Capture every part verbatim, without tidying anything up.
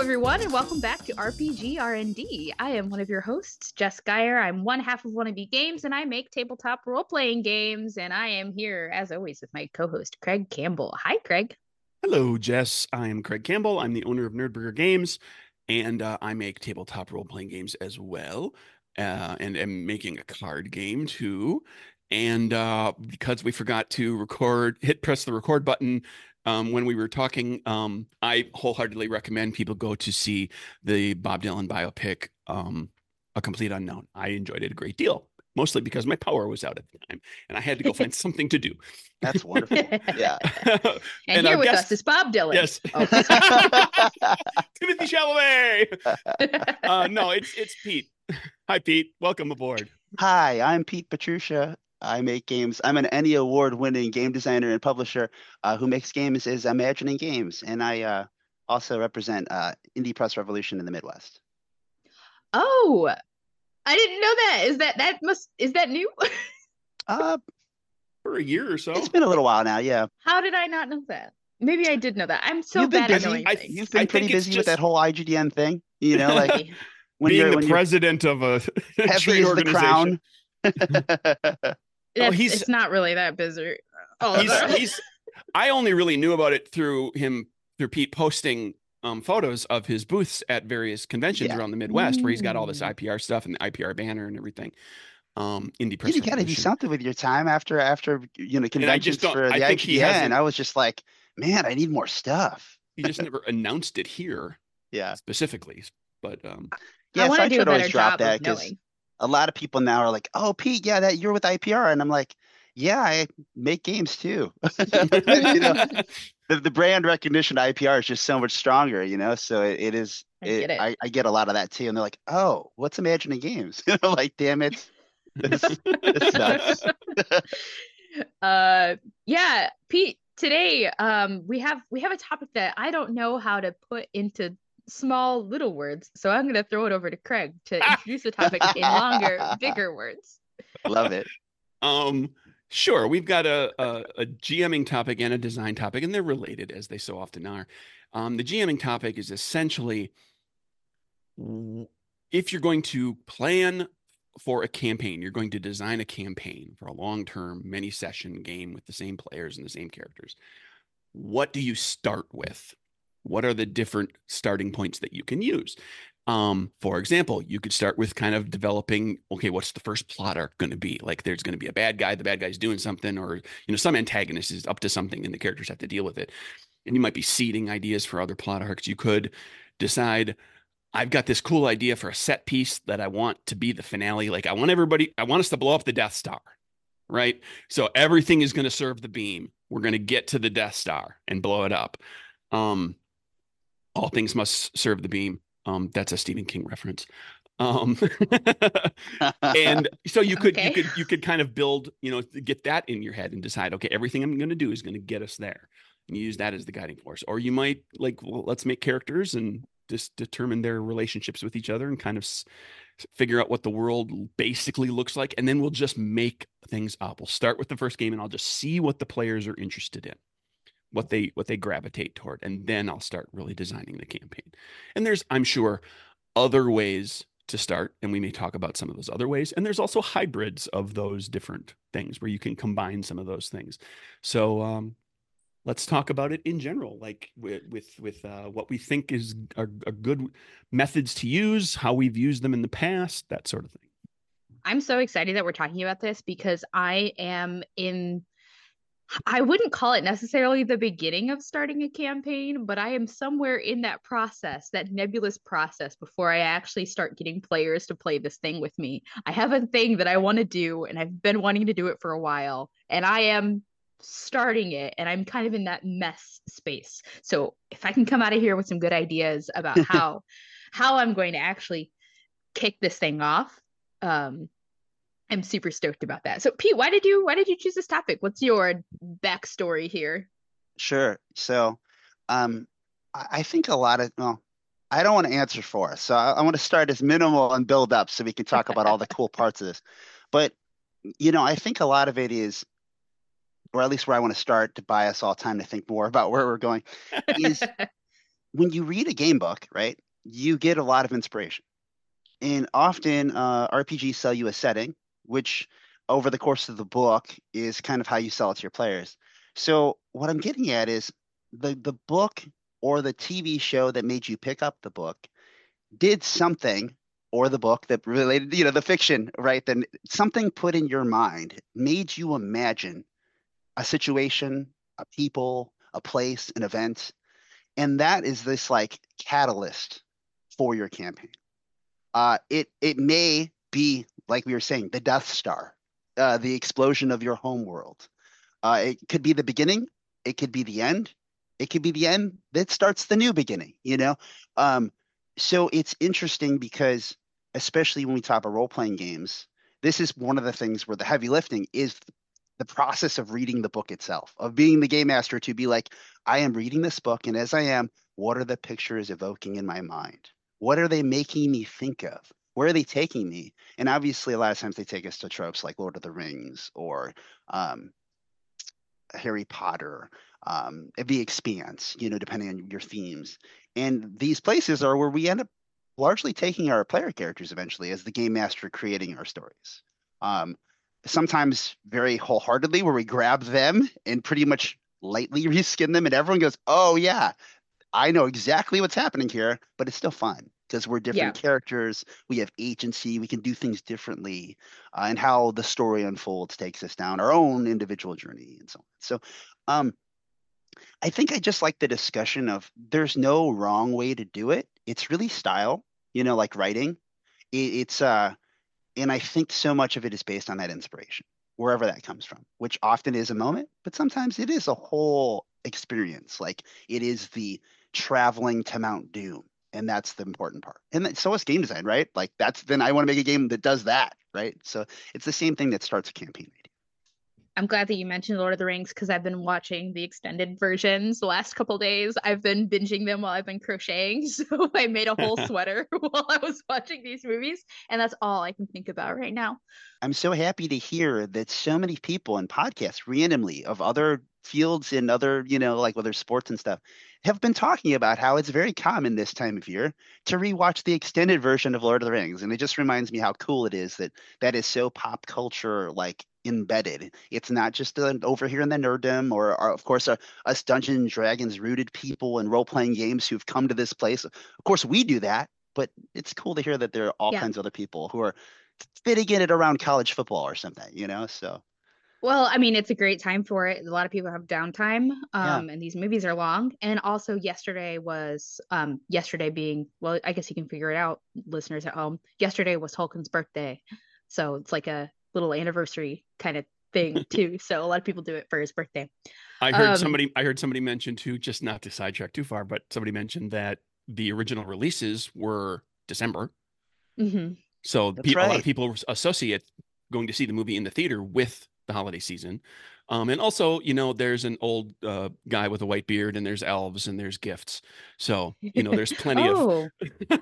everyone, and welcome back to R P G R and D. I am one of your hosts, Jess Geyer. I'm one half of Wannabe Games, and I make tabletop role-playing games. And I am here, as always, with my co-host, Craig Campbell. Hi, Craig. Hello, Jess. I am Craig Campbell. I'm the owner of Nerdburger Games, and uh, I make tabletop role-playing games as well, uh, and am making a card game too. And uh, because we forgot to record, hit press the record button um, when we were talking, um, I wholeheartedly recommend people go to see the Bob Dylan biopic, um, A Complete Unknown. I enjoyed it a great deal, mostly because my power was out at the time, and I had to go find something to do. That's wonderful. Yeah. and, And here our with guest- us is Bob Dylan. Yes. Oh. Timothy Chalamet. Uh, no, it's it's Pete. Hi, Pete. Welcome aboard. Hi, I'm Pete Petrucia. I make games. I'm an Emmy Award-winning game designer and publisher uh, who makes games is Imagining Games, and I uh, also represent uh, Indie Press Revolution in the Midwest. Oh, I didn't know that. Is that that must is that new? Uh, For a year or so. it's been a little while now. Yeah, How did I not know that? Maybe I did know that. I'm so You've been bad at busy. knowing I- things. you've been I pretty think it's busy with just- that whole I G D N thing. You know, like when Being you're the when you're president of a heavy trade as the organization. crown. That's- he's- it's not really that busy. Oh, He's, he's. I only really knew about it through him, through Pete posting um, photos of his booths at various conventions Yeah. around the Midwest, where he's got all this Mm. I P R stuff and the I P R banner and everything. Um, Indie You Press got to do Revolution. something with your time after after you know conventions don't- for I the think he I G D N. hasn't- I was just like, man, I need more stuff. He just never announced it here Yeah. specifically, but um, Yeah, I so want I to do a should always better drop job that of because knowing. a lot of people now are like, "Oh, Pete, yeah, that you're with I P R," and I'm like, "Yeah, I make games too." You know, the, the brand recognition of I P R is just so much stronger, you know. So it, it is. I get it. I, I get a lot of that too, and they're like, "Oh, what's Imagining Games?" You know, like, damn it, this, this sucks. uh yeah, Pete, today um we have we have a topic that I don't know how to put into small little words, so I'm going to throw it over to Craig to introduce the topic in longer, bigger words. Love it. Um, sure. We've got a, a, a GMing topic and a design topic, and they're related as they so often are. Um, the GMing topic is essentially w- if you're going to plan for a campaign, you're going to design a campaign for a long-term, many-session game with the same players and the same characters. What do you start with? What are the different starting points that you can use? Um, for example, you could start with kind of developing, okay, what's the first plot arc going to be? Like there's going to be a bad guy, the bad guy's doing something, or, you know, some antagonist is up to something and the characters have to deal with it. And you might be seeding ideas for other plot arcs. You could decide, I've got this cool idea for a set piece that I want to be the finale. Like I want everybody, I want us to blow up the Death Star, right? So everything is going to serve the beam. We're going to get to the Death Star and blow it up. Um, all things must serve the beam. Um, that's a Stephen King reference. Um, and so you could, Okay. you could, you could kind of build, you know, get that in your head and decide, okay, everything I'm going to do is going to get us there. And you use that as the guiding force. Or you might like, well, let's make characters and just determine their relationships with each other and kind of s- figure out what the world basically looks like. And then we'll just make things up. We'll start with the first game and I'll just see what the players are interested in, what they what they gravitate toward, and then I'll start really designing the campaign. And there's, I'm sure, other ways to start, and we may talk about some of those other ways. And there's also hybrids of those different things where you can combine some of those things. So um, let's talk about it in general, like with with, with uh, what we think is are, are good methods to use, how we've used them in the past, that sort of thing. I'm so excited that we're talking about this because I am in, I wouldn't call it necessarily the beginning of starting a campaign, but I am somewhere in that process, that nebulous process before I actually start getting players to play this thing with me. I have a thing that I want to do and I've been wanting to do it for a while, and I am starting it and I'm kind of in that mess space. So if I can come out of here with some good ideas about how how I'm going to actually kick this thing off, um I'm super stoked about that. So Pete, why did you why did you choose this topic? What's your backstory here? Sure. So, um, I I think a lot of, well, I don't want to answer for us. So I, I want to start as minimal and build up so we can talk about all the cool parts of this. But, you know, I think a lot of it is, or at least where I want to start to buy us all time to think more about where we're going, is when you read a game book, right, you get a lot of inspiration. And often uh, R P Gs sell you a setting, which over the course of the book is kind of how you sell it to your players. So what I'm getting at is the the book or the T V show that made you pick up the book did something, or the book that related, you know, the fiction, right? Then something put in your mind made you imagine a situation, a people, a place, an event. And that is this like catalyst for your campaign. Uh, it it may be like we were saying, the Death Star, uh, the explosion of your home world. Uh, it could be the beginning. It could be the end. It could be the end that starts the new beginning. You know, um, so it's interesting because, especially when we talk about role playing games, this is one of the things where the heavy lifting is the process of reading the book itself, of being the game master to be like, I am reading this book, and as I am, what are the pictures evoking in my mind? What are they making me think of? Where are they taking me? And obviously, a lot of times they take us to tropes like Lord of the Rings or um, Harry Potter, um, The Expanse, you know, depending on your themes. And these places are where we end up largely taking our player characters eventually as the game master creating our stories. Um, sometimes very wholeheartedly, where we grab them and pretty much lightly reskin them, and everyone goes, "Oh yeah, I know exactly what's happening here," but it's still fun because we're different Yeah. characters. We have agency. We can do things differently, uh, and how the story unfolds takes us down our own individual journey and so on. So, um, I think I just like the discussion of there's no wrong way to do it. It's really style, you know, like writing. It, it's uh, and I think so much of it is based on that inspiration, wherever that comes from, which often is a moment, but sometimes it is a whole experience. Like it is the traveling to Mount Doom, and that's the important part. And that, so is game design, right? Like that's then I want to make a game that does that, right? So it's the same thing that starts a campaign idea. I'm glad that you mentioned Lord of the Rings because I've been watching the extended versions the last couple days. I've been binging them while I've been crocheting. So I made a whole sweater while I was watching these movies. And that's all I can think about right now. I'm so happy to hear that so many people in podcasts randomly of other fields and other, you know, like other sports and stuff have been talking about how it's very common this time of year to rewatch the extended version of Lord of the Rings. And it just reminds me how cool it is that that is so pop culture like embedded. It's not just uh, over here in the nerddom or, or of course, uh, us Dungeons and Dragons rooted people and role playing games who've come to this place. Of course, we do that, but it's cool to hear that there are all Yeah. kinds of other people who are fitting in it around college football or something, you know? So Well, I mean, it's a great time for it. A lot of people have downtime, yeah. um, and these movies are long. And also, yesterday was, um, yesterday being, well, I guess you can figure it out, listeners at home. Yesterday was Tolkien's birthday, so it's like a little anniversary kind of thing too. So a lot of people do it for his birthday. I heard Um, somebody I heard somebody mention too, just not to sidetrack too far, but somebody mentioned that the original releases were December. mhm. So That's pe- a lot of right. people associate going to see the movie in the theater with the holiday season. Um, and also, you know, there's an old uh, guy with a white beard, and there's elves, and there's gifts. So, you know, there's plenty of. Oh,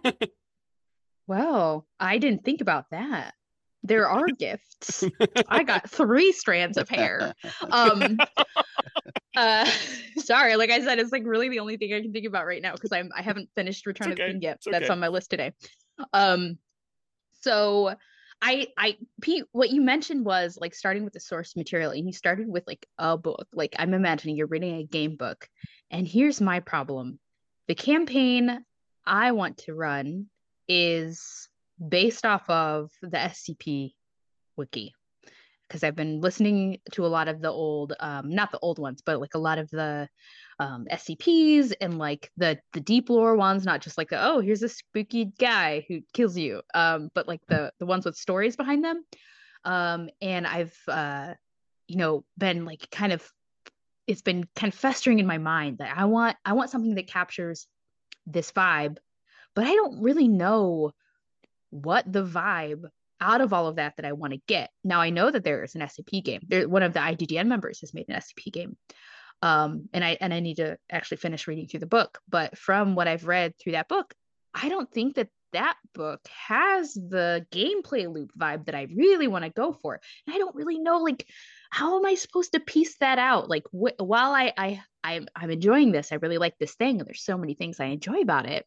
well, I didn't think about that. There are gifts. I got three strands of hair. Um, uh, sorry, like I said, it's like really the only thing I can think about right now because I'm I haven't finished It's Return of the okay. King yet. It's That's okay. on my list today. Um, so I I Pete, what you mentioned was like starting with the source material, and you started with like a book. Like I'm imagining you're reading a game book, and here's my problem: the campaign I want to run is based off of the S C P wiki because I've been listening to a lot of the old, um, not the old ones, but like a lot of the um, S C Ps and like the the deep lore ones, not just like the, oh, here's a spooky guy who kills you, um, but like the the ones with stories behind them. Um, and I've uh, you know been like kind of it's been kind of festering in my mind that I want I want something that captures this vibe, but I don't really know what the vibe out of all of that that I want to get. Now I know that there is an S C P game. There, one of the I D D N members has made an S C P game, um, and I and I need to actually finish reading through the book. But from what I've read through that book, I don't think that that book has the gameplay loop vibe that I really want to go for. And I don't really know, like, how am I supposed to piece that out? Like wh- while I I I'm I'm enjoying this, I really like this thing, and there's so many things I enjoy about it.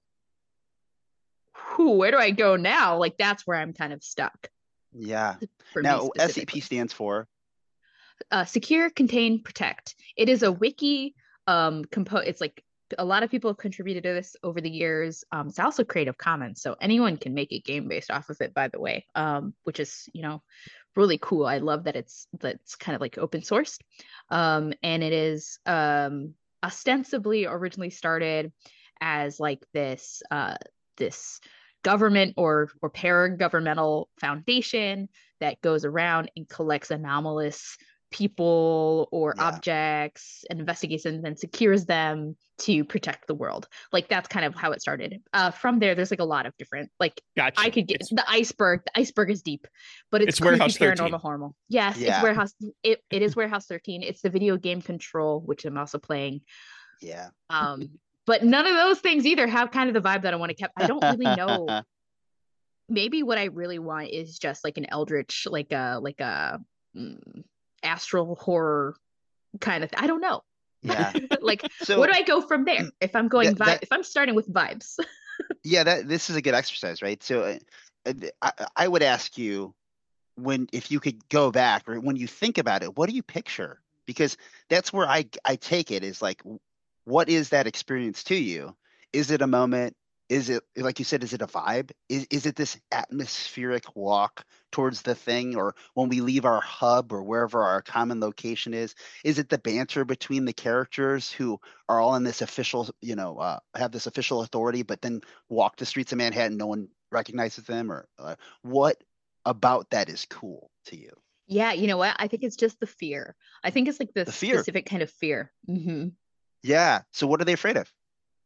Whew, where do I go now? Like that's where I'm kind of stuck Yeah. for me Now, S C P specifically. stands for. Uh, secure, contain, protect. It is a wiki. Um, compo. It's like a lot of people have contributed to this over the years. Um, it's also Creative Commons, so anyone can make a game based off of it. By the way, um, which is you know really cool. I love that it's that's kind of like open sourced. Um, and it is um ostensibly originally started as like this uh this government or or paragovernmental foundation that goes around and collects anomalous people or Yeah. objects and investigates them and then secures them to protect the world. Like that's kind of how it started. Uh, from there, there's like a lot of different like I Gotcha. could get It's the iceberg. The iceberg is deep, but it's, it's creepy Warehouse thirteen. paranormal horror. Yes, it's Yeah. warehouse. It, it is Warehouse thirteen. It's the video game Control, which I'm also playing. Yeah. Um, but none of those things either have kind of the vibe that I want to keep. I don't really know. Maybe what I really want is just like an eldritch, like a like a mm, astral horror kind of th- I don't know. Yeah. Like where do So I go from there if I'm going that vibe that if I'm starting with vibes? yeah, that this is a good exercise, right? So uh, uh, I, I would ask you when if you could go back or when you think about it, what do you picture? Because that's where I I take it is like, what is that experience to you? Is it a moment? Is it like you said? Is it a vibe? Is is it this atmospheric walk towards the thing, or when we leave our hub or wherever our common location is? Is it the banter between the characters who are all in this official, you know, uh, have this official authority, but then walk the streets of Manhattan, no one recognizes them, or uh, what about that is cool to you? Yeah, you know what? I think it's just the fear. I think it's like this The fear. specific kind of fear. Hmm. Yeah. So what are they afraid of?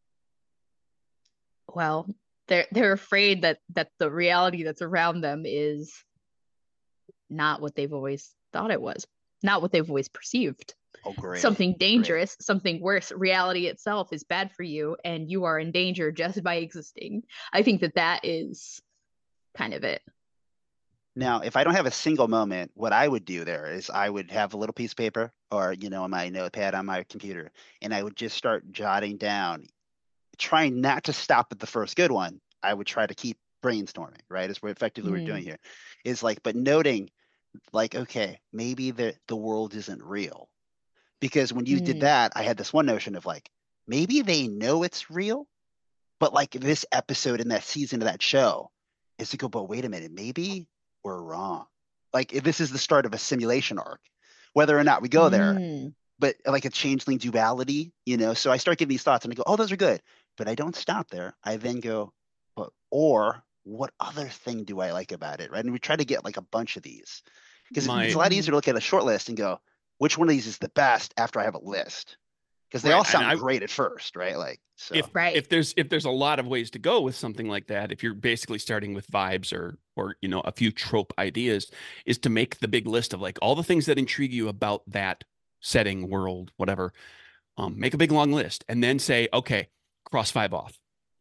Well, they're they're afraid that that the reality that's around them is not what they've always thought it was, not what they've always perceived. Oh, great. Something Great. dangerous, something worse. Reality itself is bad for you, and you are in danger just by existing. I think that that is kind of it. Now, if I don't have a single moment, what I would do there is I would have a little piece of paper or, you know, my notepad on my computer, and I would just start jotting down, trying not to stop at the first good one. I would try to keep brainstorming, right? Is what effectively we're doing Mm. here. Is like, but noting like, okay, maybe the the world isn't real. Because when you did Mm. that, I had this one notion of like, maybe they know it's real, but like this episode in that season of that show is to go, but wait a minute, maybe we're wrong. Like this is the start of a simulation arc, whether or not we go there, Mm. but like a changeling duality, you know. So I start getting these thoughts and I go, oh, those are good. But I don't stop there. I then go, but or what other thing do I like about it? Right. And we try to get like a bunch of these because it's My a lot easier Mm. to look at a short list and go, which one of these is the best after I have a list? Because they right, all and sound I great at first, right? Like, if so Right. if there's if there's a lot of ways to go with something like that, if you're basically starting with vibes or or you know a few trope ideas, is to make the big list of like all the things that intrigue you about that setting, world, whatever. Um, make a big long list and then say, okay, cross five off.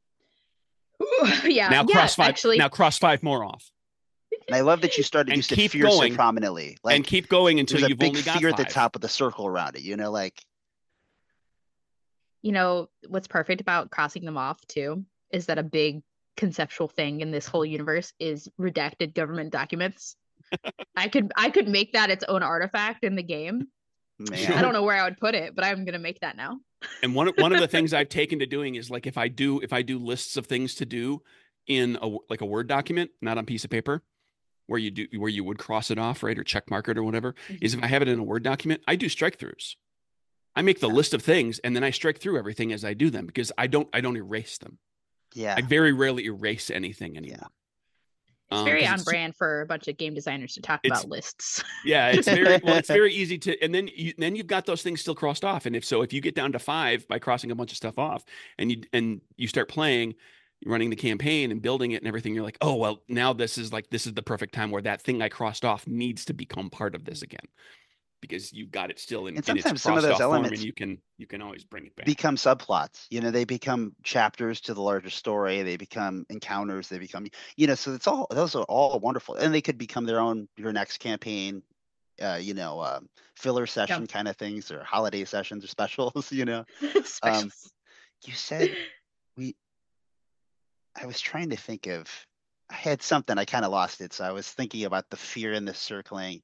Yeah. Now Yeah. cross five. Now Actually, cross five more off, and I love that you started, you and said keep fear so going prominently. and Like keep going until there's a you've big only got fear at the five. top of the circle around it, you know, like, you know, what's perfect about crossing them off too is that a big conceptual thing in this whole universe is redacted government documents. I could I could make that its own artifact in the game. I man. don't Sure. know where I would put it, but I'm gonna make that now. And one one of the things I've taken to doing is like if I do if I do lists of things to do in a like a Word document, not on a piece of paper, where you do where you would cross it off, right, or check mark it or whatever, is if I have it in a Word document, I do strike throughs. I make the list of things and then I strike through everything as I do them because I don't I don't erase them. Yeah. I very rarely erase anything anymore. Yeah. It's Um, very because on it's brand for a bunch of game designers to talk it's about lists. yeah, it's very well, it's very easy to, and then you, then you've got those things still crossed off. And if so, if you get down to five by crossing a bunch of stuff off, and you and you start playing, running the campaign and building it and everything, you're like, oh well, now this is like this is the perfect time where that thing I crossed off needs to become part of this again, because you've got it still in, And in its sometimes some of crossed those off form, and elements you can you can always bring it back. become subplots. You know, they become chapters to the larger story. They become encounters. They become, you know, so it's all, those are all wonderful. And they could become their own, your next campaign, uh, you know, um, filler Yeah. session kind of things or holiday sessions or specials, you know. Um, Specials. you said we, I was trying to think of, I had something, I kind of lost it. So I was thinking about the fear in the circling.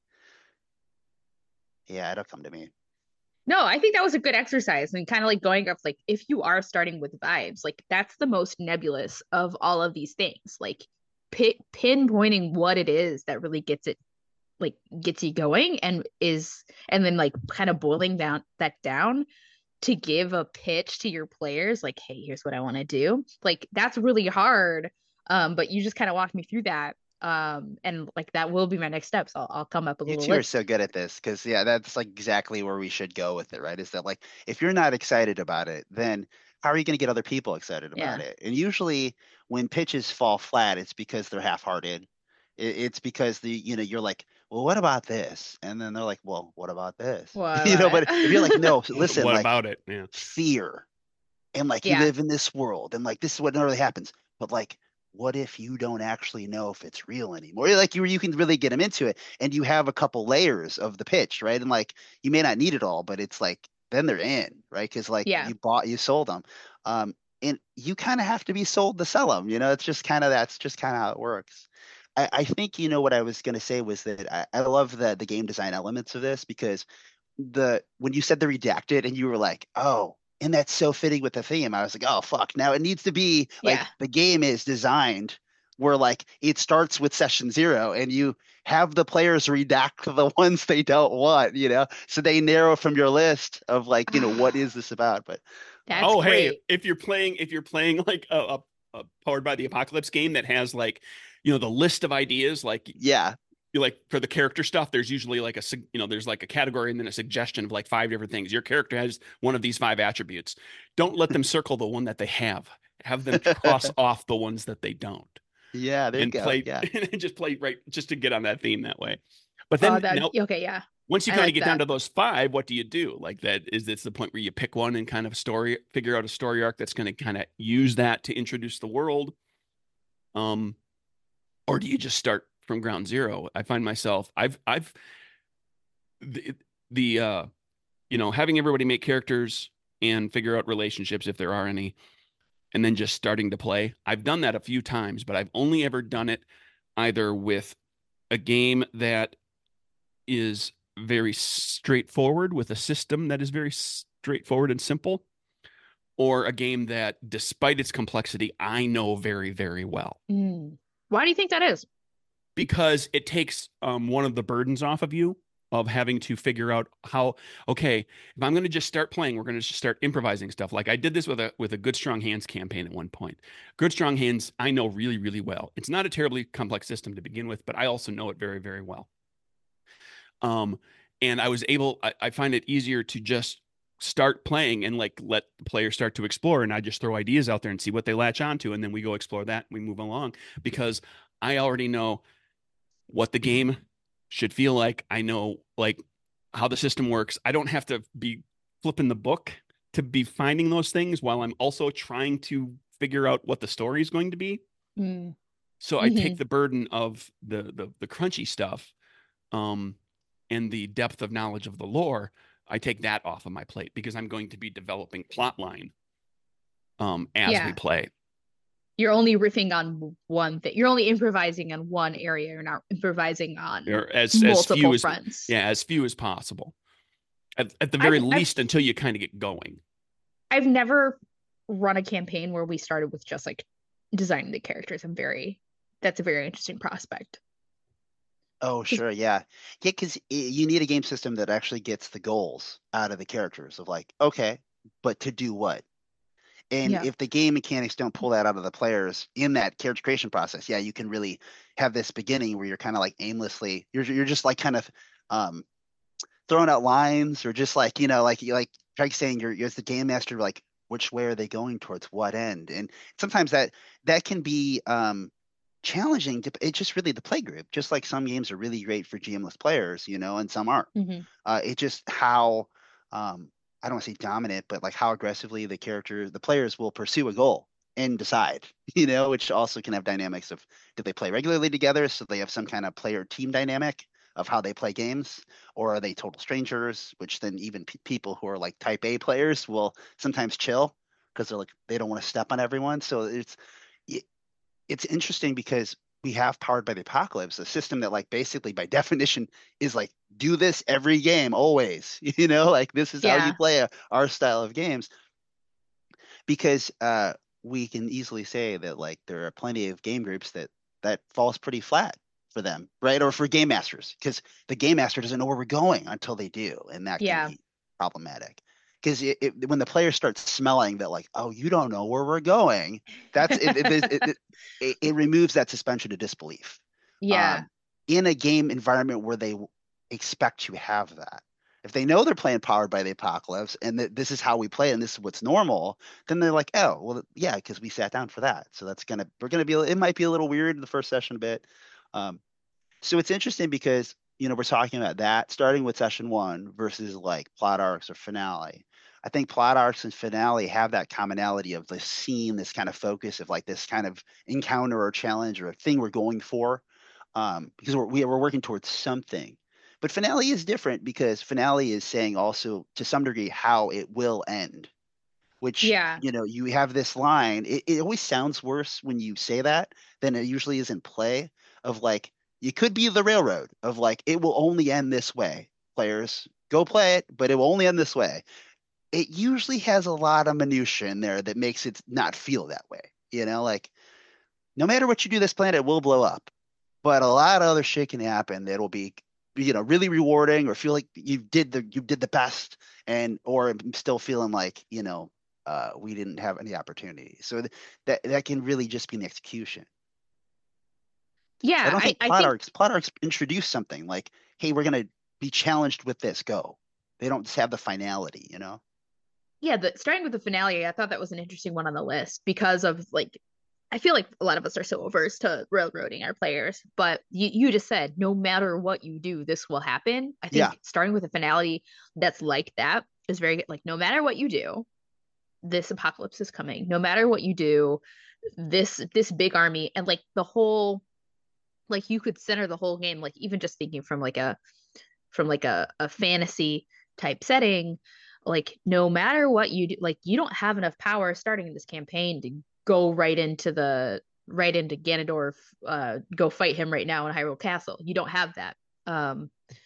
Yeah, it'll come to me. No, I think that was a good exercise and kind of like going up like if you are starting with vibes, like that's the most nebulous of all of these things. Like pi pinpointing what it is that really gets it like gets you going and is and then like kind of boiling down that down to give a pitch to your players like hey, here's what I want to do. Like that's really hard. Um but you just kind of walked me through that. Um and like that will be my next steps. I'll I'll come up with a You little two are list. so good at this because, yeah, that's like exactly where we should go with it, right? Is that like if you're not excited about it, then how are you going to get other people excited about Yeah. it? And usually when pitches fall flat, it's because they're half-hearted. It, it's because the, you know, you're like, well, what about this? And then they're like, well, what about this? What You know, about but if you're like, it? no, What, listen, what like about it? Yeah. fear and like you Yeah. live in this world and like this is what really happens. But like, what if you don't actually know if it's real anymore? Like you you can really get them into it, and you have a couple layers of the pitch, right? And like you may not need it all, but it's like then they're in, right? Because like Yeah. you bought, you sold them, um, and you kind of have to be sold to sell them. You know, it's just kind of that's just kind of how it works. I, I think you know what I was going to say was that I, I love the the game design elements of this because the when you said the redacted and you were like, oh, and that's so fitting with the theme. I was like, oh fuck. Now it needs to be Yeah. like the game is designed where like it starts with session zero and you have the players redact the ones they don't want, you know, so they narrow from your list of like, you know, what is this about? But That's um, Oh, hey, great. if you're playing, if you're playing like a, a, a Powered by the Apocalypse game that has like, you know, the list of ideas, like yeah, you like for the character stuff, there's usually like a, you know, there's like a category and then a suggestion of like five different things. Your character has one of these five attributes. Don't let them circle the one that they have. Have them cross off the ones that they don't, yeah, there you and go. play Yeah. and just play right just to get on that theme that way. But Oh, then that now okay, yeah. once you I kind of like get down that. to those five, what do you do? Like that is this the point where you pick one and kind of story, figure out a story arc that's going to kind of use that to introduce the world, um, or do you just start from ground zero? I find myself, I've, I've the, the uh, you know, having everybody make characters and figure out relationships if there are any, and then just starting to play. I've done that a few times, but I've only ever done it either with a game that is very straightforward with a system that is very straightforward and simple, or a game that, despite its complexity, I know very, very well. Mm. Why do you think that is? Because it takes um, one of the burdens off of you of having to figure out how, okay, if I'm going to just start playing, we're going to just start improvising stuff. Like I did this with a with a Good Strong Hands campaign at one point. Good Strong Hands, I know really, really well. It's not a terribly complex system to begin with, but I also know it very, very well. Um, and I was able, I, I find it easier to just start playing and like let the players start to explore. And I just throw ideas out there and see what they latch onto. And then we go explore that. We move along because I already know what the game should feel like. I know like how the system works. I don't have to be flipping the book to be finding those things while I'm also trying to figure out what the story is going to be. Mm. So I Hmm. take the burden of the the, the crunchy stuff, um, and the depth of knowledge of the lore. I take that off of my plate because I'm going to be developing plot line um, as we Yeah. play. You're only riffing on one thing. You're only improvising on one area. You're not improvising on Or as as few multiple as fronts. yeah, as few as possible. At, at the very I've I've least, until you kind of get going. I've never run a campaign where we started with just like designing the characters. I'm very that's a very interesting prospect. Oh, 'Cause- sure. Yeah. Yeah, because you need a game system that actually gets the goals out of the characters of like, okay, but to do what? And yeah. if the game mechanics don't pull that out of the players in that character creation process, yeah, you can really have this beginning where you're kind of like aimlessly, you're you're just like kind of um throwing out lines or just like, you know, like you like like saying you're you're the game master, like which way are they going towards what end? And sometimes that that can be um challenging to it's just really the play group, just like some games are really great for G M-less players, you know, and some aren't. Hmm. Uh, it's just how um, I don't want to say dominant, but like how aggressively the character, the players will pursue a goal and decide, you know, which also can have dynamics of do they play regularly together, so they have some kind of player team dynamic, of how they play games, or are they total strangers? Which then even pe people who are like type A players will sometimes chill because they're like they don't want to step on everyone. So it's it, it's interesting because we have Powered by the Apocalypse, a system that like basically by definition is like do this every game always. You know, like this is how you Yeah. play a, our style of games because uh, we can easily say that like there are plenty of game groups that that falls pretty flat for them, right? Or for game masters, because the game master doesn't know where we're going until they do, and that can Yeah. be problematic. Because it, it, when the player starts smelling that, like, oh, you don't know where we're going, that's it. It, it, it, it, it removes that suspension of disbelief. Yeah. Um, in a game environment where they expect you have that. If they know they're playing Powered by the Apocalypse and that this is how we play and this is what's normal, then they're like, oh, well, yeah, because we sat down for that. So that's gonna we're gonna be it might be a little weird in the first session a bit. Um, so it's interesting because you know we're talking about that starting with session one versus like plot arcs or finale. I think plot arcs and finale have that commonality of the scene, this kind of focus of like this kind of encounter or challenge or a thing we're going for, um, because we're we, we're working towards something. But finale is different because finale is saying also to some degree how it will end, which, Yeah. you know, you have this line. It, it always sounds worse when you say that than it usually is in play of like, you could be the railroad of like, it will only end this way. Players go play it, but it will only end this way. It usually has a lot of minutia in there that makes it not feel that way. You know, like no matter what you do, this planet will blow up, but a lot of other shit can happen that'll be you know really rewarding or feel like you did the you did the best and or I'm still feeling like you know uh we didn't have any opportunity so th- that that can really just be an execution. So I Yeah. don't I, think I plot think arcs plot arcs introduce something like, hey, we're gonna be challenged with this, go. They don't just have the finality, you know. yeah, the starting with the finale, I thought that was an interesting one on the list because of like I feel like a lot of us are so averse to railroading our players, but you, you just said no matter what you do, this will happen. I Yeah, think starting with a finale that's like that is very good. Like no matter what you do, this apocalypse is coming. No matter what you do, this this big army and like the whole like you could center the whole game, like even just thinking from like a from like a, a fantasy type setting, like no matter what you do, like you don't have enough power starting in this campaign to go right into the right into Ganondorf, uh, go fight him right now in Hyrule Castle. You don't have that. Um,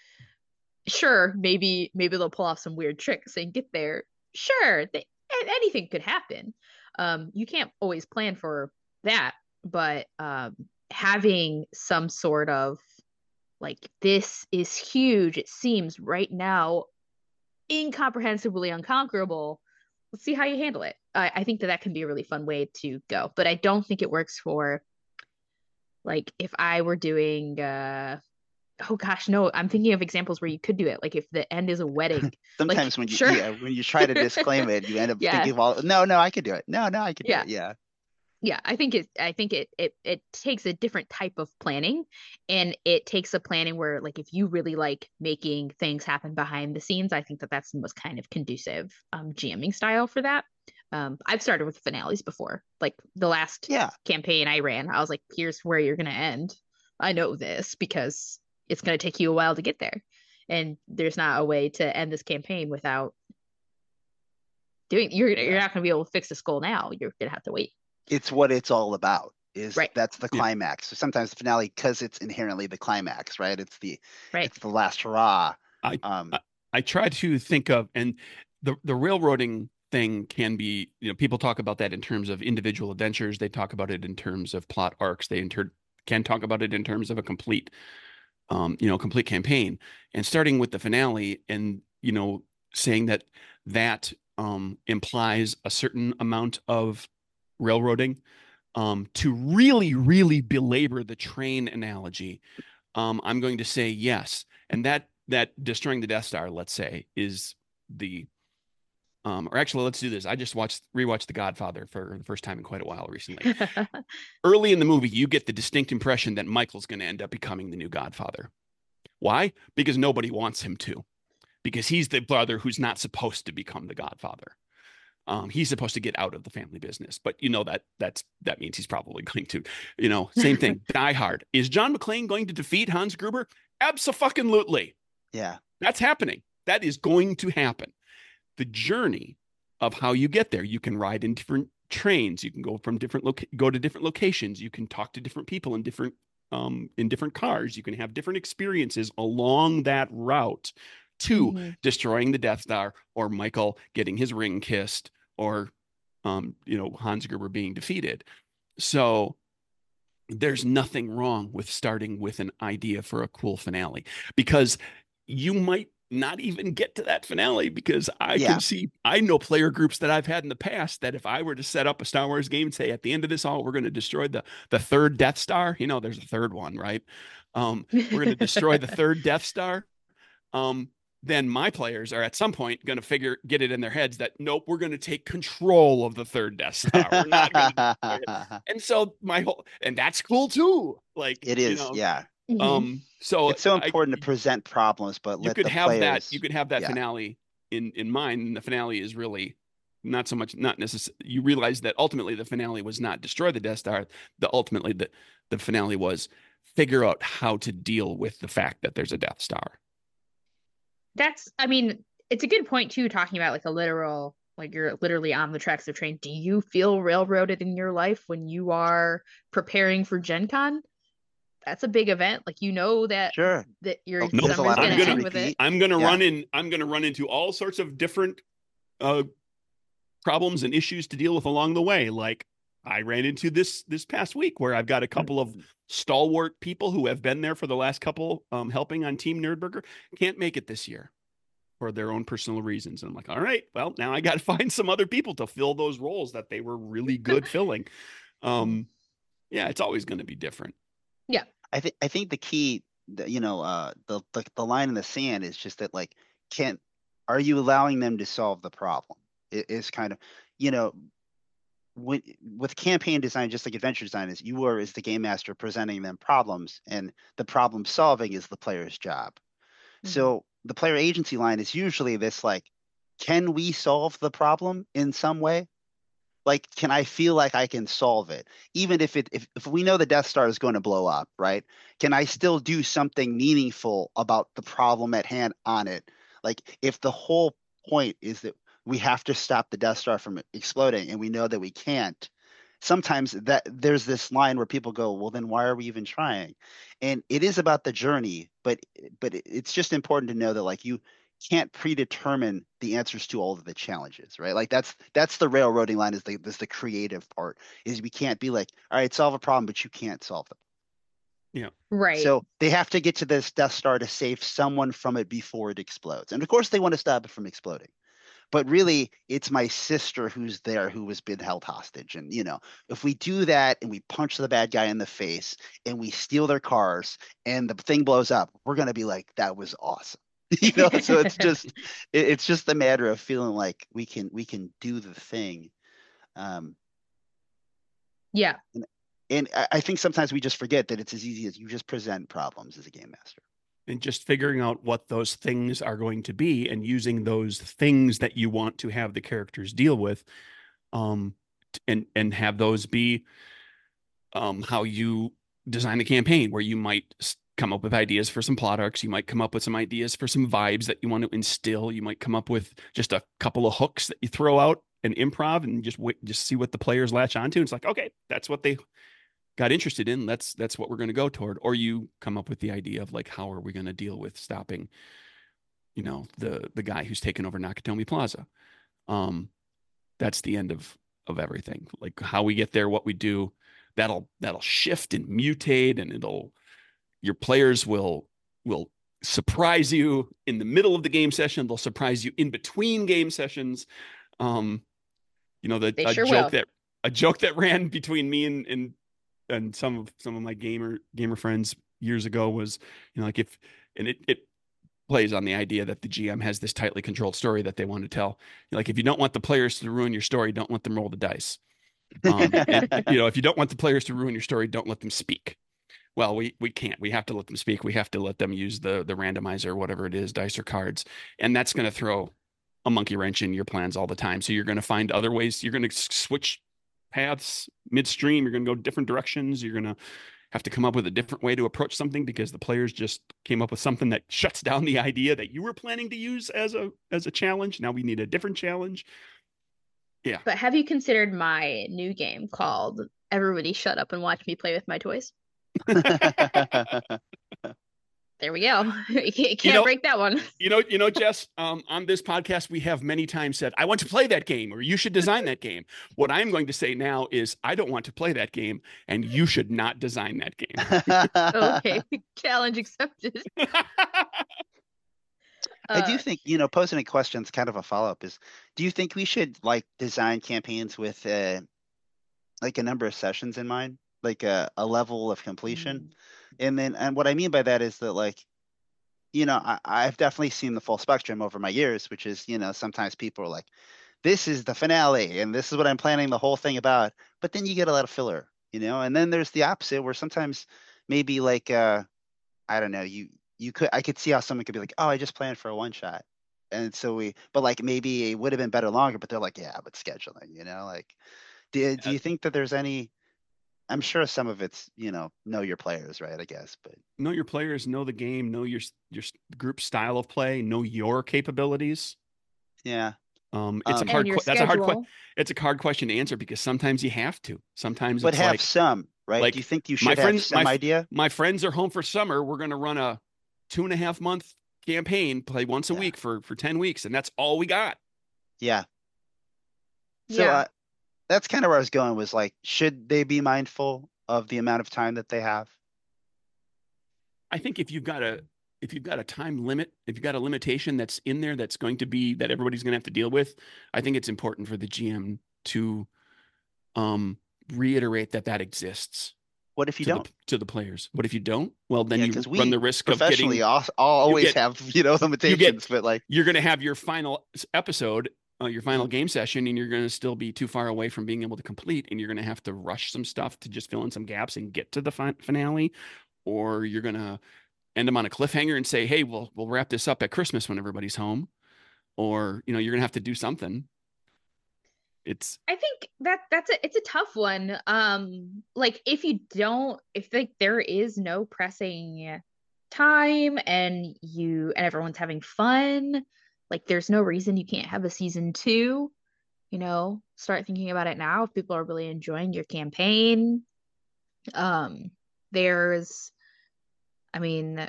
sure, maybe maybe they'll pull off some weird tricks and get there. Sure, they, anything could happen. Um, you can't always plan for that, but um, having some sort of like this is huge. It seems right now incomprehensibly unconquerable. Let's see how you handle it. I, I think that that can be a really fun way to go, but I don't think it works for like if I were doing uh oh gosh, no, I'm thinking of examples where you could do it. Like if the end is a wedding, like sometimes when you sure. yeah when you try to disclaim it you end up Yeah. thinking, well, no no I could do it, no no I could do Yeah. it, yeah. Yeah, I think it I think it it it takes a different type of planning and it takes a planning where like if you really like making things happen behind the scenes, I think that that's the most kind of conducive um jamming style for that. Um I've started with finales before. Like the last Yeah, campaign I ran, I was like here's where you're going to end. I know this because it's going to take you a while to get there. And there's not a way to end this campaign without doing you're you're yeah. not going to be able to fix this goal now. You're going to have to wait. It's what it's all about is Right. that's the Yeah. climax. So sometimes the finale because it's inherently the climax, right? It's the Right. it's the last hurrah. I, Um, I I try to think of and the the railroading thing can be, you know, people talk about that in terms of individual adventures. They talk about it in terms of plot arcs. They inter can talk about it in terms of a complete, um, you know, complete campaign. And starting with the finale and, you know, saying that that um, implies a certain amount of railroading, um, to really, really belabor the train analogy, um, I'm going to say yes. And that that destroying the Death Star, let's say, is the um, or actually, let's do this. I just watched rewatched The Godfather for the first time in quite a while recently. Early in the movie, you get the distinct impression that Michael's going to end up becoming the new Godfather. Why? Because nobody wants him to. Because he's the brother who's not supposed to become the Godfather. Um, he's supposed to get out of the family business, but you know that that's that means he's probably going to, you know, same thing. Die Hard. Is John McClane going to defeat Hans Gruber? Abso-fucking-lutely. Yeah. That's happening. That is going to happen. The journey of how you get there. You can ride in different trains. You can go from different loca- go to different locations. You can talk to different people in different um in different cars. You can have different experiences along that route to Mm-hmm. destroying the Death Star, or Michael getting his ring kissed, or um you know Hans Gruber being defeated. So there's nothing wrong with starting with an idea for a cool finale, because you might not even get to that finale, because I Yeah. can see, I know player groups that I've had in the past that if I were to set up a Star Wars game and say at the end of this all, we're going to destroy the the third Death Star, you know, there's a third one, right? Um, we're going to destroy the third Death Star. Um, then my players are at some point going to figure, get it in their heads that nope, we're going to take control of the third Death Star. We're not going to destroy it. And so my whole, and that's cool too. Like, It you is, know, yeah. Mm-hmm. um, so It's so I, important to present problems, but you let could the have that, players. you could have that Yeah. finale in, in mind. And the finale is really not so much, not necessarily, you realize that ultimately the finale was not destroy the Death Star. The ultimately the, the finale was figure out how to deal with the fact that there's a Death Star. That's, I mean, it's a good point too, talking about like a literal, like you're literally on the tracks of train. Do you feel railroaded in your life when you are preparing for Gen Con? That's a big event. Like, you know that Sure. that your Oh, there's a summer's lot of gonna things to end with it. repeat. I'm gonna Yeah. run in. I'm gonna run into all sorts of different uh, problems and issues to deal with along the way. Like I ran into this this past week, where I've got a couple of stalwart people who have been there for the last couple, um, helping on Team Nerdburger, can't make it this year for their own personal reasons. And I'm like, all right, well, now I got to find some other people to fill those roles that they were really good filling. Um, yeah, it's always going to be different. Yeah. I think I think the key, the, you know, uh, the, the the line in the sand is just that, like, can are you allowing them to solve the problem? It is kind of, you know, with with campaign design, just like adventure design is, you are as the game master presenting them problems, and the problem solving is the player's job. Mm-hmm. So the player agency line is usually this, like, can we solve the problem in some way? Like, can I feel like I can solve it? Even if it if, if we know the Death Star is going to blow up, right? Can I still do something meaningful about the problem at hand on it? Like, if the whole point is that we have to stop the Death Star from exploding and we know that we can't, sometimes that there's this line where people go, well, then why are we even trying? And it is about the journey, but but it's just important to know that, like, you can't predetermine the answers to all of the challenges, right? Like that's that's the railroading line, is the is the creative part, is we can't be like, all right, solve a problem, but you can't solve them. Yeah. Right. So they have to get to this Death Star to save someone from it before it explodes. And of course they want to stop it from exploding. But really, it's my sister who's there, who has been held hostage. And, you know, if we do that and we punch the bad guy in the face and we steal their cars and the thing blows up, we're going to be like, that was awesome. You know, so it's just it, it's just a matter of feeling like we can we can do the thing. Um, Yeah. and, and I, I think sometimes we just forget that it's as easy as you just present problems as a game master. And just figuring out what those things are going to be and using those things that you want to have the characters deal with, um, and and have those be um, how you design the campaign, where you might come up with ideas for some plot arcs. You might come up with some ideas for some vibes that you want to instill. You might come up with just a couple of hooks that you throw out and improv and just wait, just see what the players latch onto. It's like, okay, that's what they got interested in. That's, that's what we're going to go toward. Or you come up with the idea of like, how are we going to deal with stopping, you know, the, the guy who's taken over Nakatomi Plaza. Um, that's the end of, of everything. Like how we get there, what we do, that'll, that'll shift and mutate, and it'll, your players will will surprise you in the middle of the game session. They'll surprise you in between game sessions. Um, you know, the They a sure joke will. that a joke that ran between me and and and some of some of my gamer gamer friends years ago was, you know, like if and it it plays on the idea that the G M has this tightly controlled story that they want to tell. Like if you don't want the players to ruin your story, don't let them roll the dice. Um, and, you know, if you don't want the players to ruin your story, don't let them speak. Well, we we can't. We have to let them speak. We have to let them use the the randomizer, whatever it is, dice or cards, and that's going to throw a monkey wrench in your plans all the time. So you're going to find other ways. You're going to switch paths midstream. You're going to go different directions. You're going to have to come up with a different way to approach something because the players just came up with something that shuts down the idea that you were planning to use as a as a challenge. Now we need a different challenge. Yeah. But have you considered my new game called Everybody Shut Up and Watch Me Play with My Toys? There we go. You can't You know, break that one. You know, you know, Jess, um, on this podcast, we have many times said, I want to play that game, or you should design that game. What I'm going to say now is, I don't want to play that game, and you should not design that game. Okay. Challenge accepted. I do Uh, think, you know, posing a question is kind of a follow-up is, do you think we should like design campaigns with uh, like a number of sessions in mind, like a, a level of completion? And then, and what I mean by that is that, like, you know, I, I've definitely seen the full spectrum over my years, which is, you know, sometimes people are like, this is the finale and this is what I'm planning the whole thing about. But then you get a lot of filler, you know, and then there's the opposite where sometimes maybe like, uh, I don't know, you, you could, I could see how someone could be like, oh, I just planned for a one shot. And so we, but like maybe it would have been better longer, but they're like, yeah, but scheduling, you know, like, do, do you think that there's any, I'm sure some of it's, you know, know your players, right? I guess, but Know your players, know the game, know your your group style of play, know your capabilities. yeah. Um, it's Um, a hard. and your que- That's a hard. Que- schedule. it's a hard question to answer because sometimes you have to. Sometimes but it's have like, some, right? like Do you think you my should have friends, some my idea? my friends are home for summer. We're going to run a two and a half month campaign, play once a Yeah. week for for ten weeks, and that's all we got. Yeah. So Yeah. uh, that's kind of where I was going was like, should they be mindful of the amount of time that they have? I think if you've got a if you've got a time limit, if you've got a limitation that's in there that's going to be that everybody's going to have to deal with, I think it's important for the G M to um, reiterate that that exists What if you to don't? the to the players. What if you don't? Well, then Yeah, you because run we the risk of professionally getting al- always get- have, you know, limitations, but like, you're going to have your final s- episode, uh, your final Mhm. game session, and you're going to still be too far away from being able to complete, and you're going to have to rush some stuff to just fill in some gaps and get to the fin- finale, or you're going to end them on a cliffhanger and say, "Hey, we'll we'll wrap this up at Christmas when everybody's home," or you know, you're going to have to do something. It's I think that that's a it's a tough one. Um, like if you don't, if like there is no pressing time and you and everyone's having fun, like there's no reason you can't have a season two. You know, start thinking about it now if people are really enjoying your campaign. Um, there's, I mean,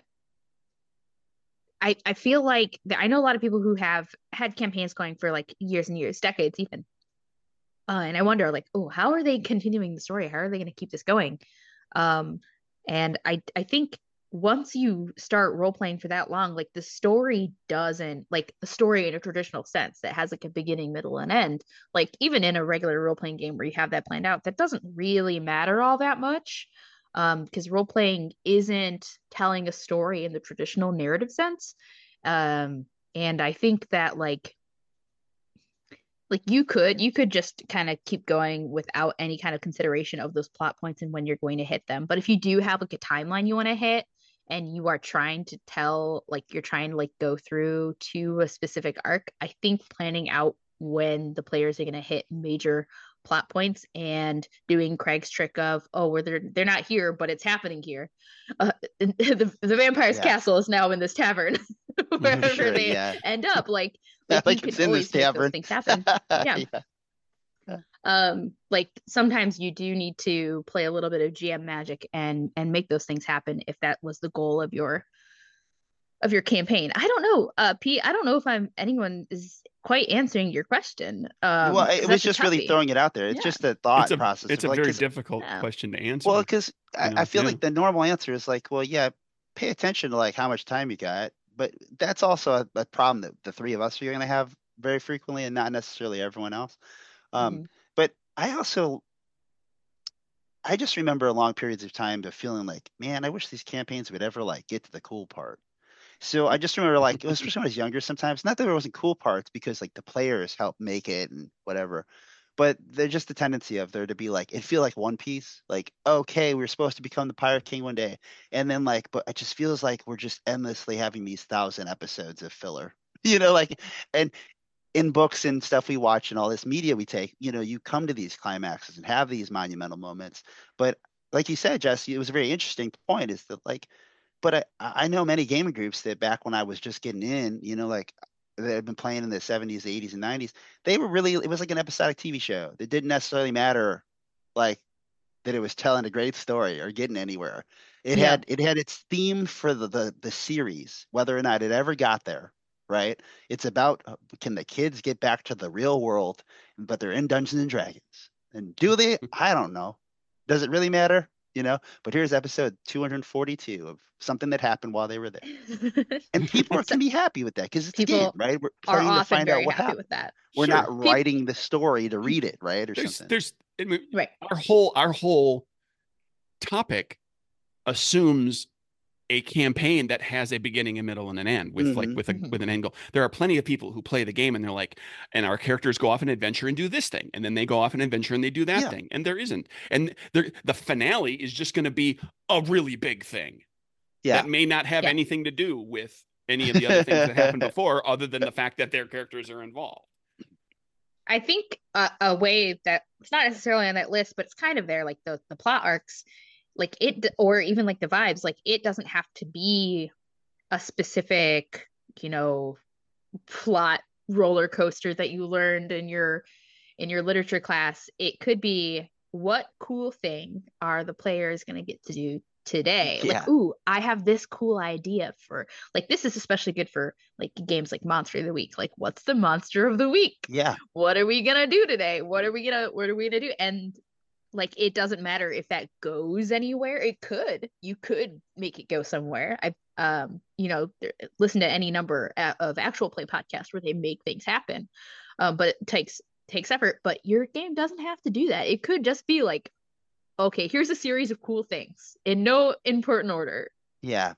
I I feel like th- I know a lot of people who have had campaigns going for like years and years, decades even. Uh, and I wonder, like, oh, how are they continuing the story? How are they going to keep this going? Um, and I I think once you start role playing for that long, like the story doesn't like the story in a traditional sense that has like a beginning, middle, and end. Like even in a regular role playing game where you have that planned out, that doesn't really matter all that much. Um, because role playing isn't telling a story in the traditional narrative sense. Um, and I think that like like you could you could just kind of keep going without any kind of consideration of those plot points and when you're going to hit them. But if you do have like a timeline you want to hit and you are trying to tell like you're trying to like go through to a specific arc, I think planning out when the players are going to hit major plot points and doing Craig's trick of oh where they're they're not here but it's happening here. Uh, the, the vampire's Yeah. castle is now in this tavern wherever Sure, they yeah. end up like like, Like you it's can in this always make those tavern. things happen. Yeah. Um, like sometimes you do need to play a little bit of G M magic and and make those things happen if that was the goal of your of your campaign. I don't know, uh, Pete. I don't know if I'm anyone is quite answering your question. Um, Well, 'cause it was that's a just really toughie. throwing it out there. It's Yeah. just a thought it's a process. it's of a like, very 'cause- difficult Yeah. question to answer. well, because I, know, I feel yeah. like the normal answer is like, well, yeah, pay attention to like how much time you got. But that's also a, a problem that the three of us are going to have very frequently, and not necessarily everyone else. Um, Mhm. But I also, I just remember long periods of time of feeling like, man, I wish these campaigns would ever like get to the cool part. So I just remember like, especially when I was younger, sometimes not that there wasn't cool parts because like the players helped make it and whatever, but there's just the tendency of there to be like, it feel like One Piece, like, okay, we're supposed to become the Pirate King one day. And then like, but it just feels like we're just endlessly having these thousand episodes of filler, you know, like, and in books and stuff we watch and all this media we take, you know, you come to these climaxes and have these monumental moments. But like you said, Jesse, it was a very interesting point. Is that like, but I I know many gaming groups that back when I was just getting in, you know, like that had been playing in the seventies, eighties, and nineties. They were really it was like an episodic T V show. It didn't necessarily matter, like that it was telling a great story or getting anywhere. It Yeah. had it had its theme for the the, the series, whether or not it ever got there. Right? It's about uh, can the kids get back to the real world, but they're in Dungeons and Dragons. And do they? I don't know. Does it really matter? You know, but here's episode two hundred forty-two of something that happened while they were there. And people are, So can be happy with that because it's a game, people right? We're are playing to often find out very what happy happened. with that. We're not Sure. People, writing the story to read it, right? Or There's something. there's I mean, right. our whole our whole topic assumes a campaign that has a beginning, a middle, and an end with like Mhm. with a Mhm. with an end goal. There are plenty of people who play the game and they're like, and our characters go off an adventure and do this thing, and then they go off an adventure and they do that Yeah. thing, and there isn't. And there, the finale is just going to be a really big thing Yeah. that may not have Yeah. anything to do with any of the other things that happened before, other than the fact that their characters are involved. I think a, a way that it's not necessarily on that list, but it's kind of there, like the the plot arcs, like it, d- or even like the vibes, like it doesn't have to be a specific, you know, plot roller coaster that you learned in your in your literature class. It could be, what cool thing are the players going to get to do today? Yeah. Like, ooh, I have this cool idea for, like, this is especially good for like games like Monster of the Week. Like, what's the monster of the week? Yeah. What are we going to do today? What are we going to what are we going to do? And like, it doesn't matter if that goes anywhere. It could. You could make it go somewhere. I um, you know, listen to any number of actual play podcasts where they make things happen. Um, but it takes takes effort. But your game doesn't have to do that. It could just be like, okay, here's a series of cool things in no important order, Yeah.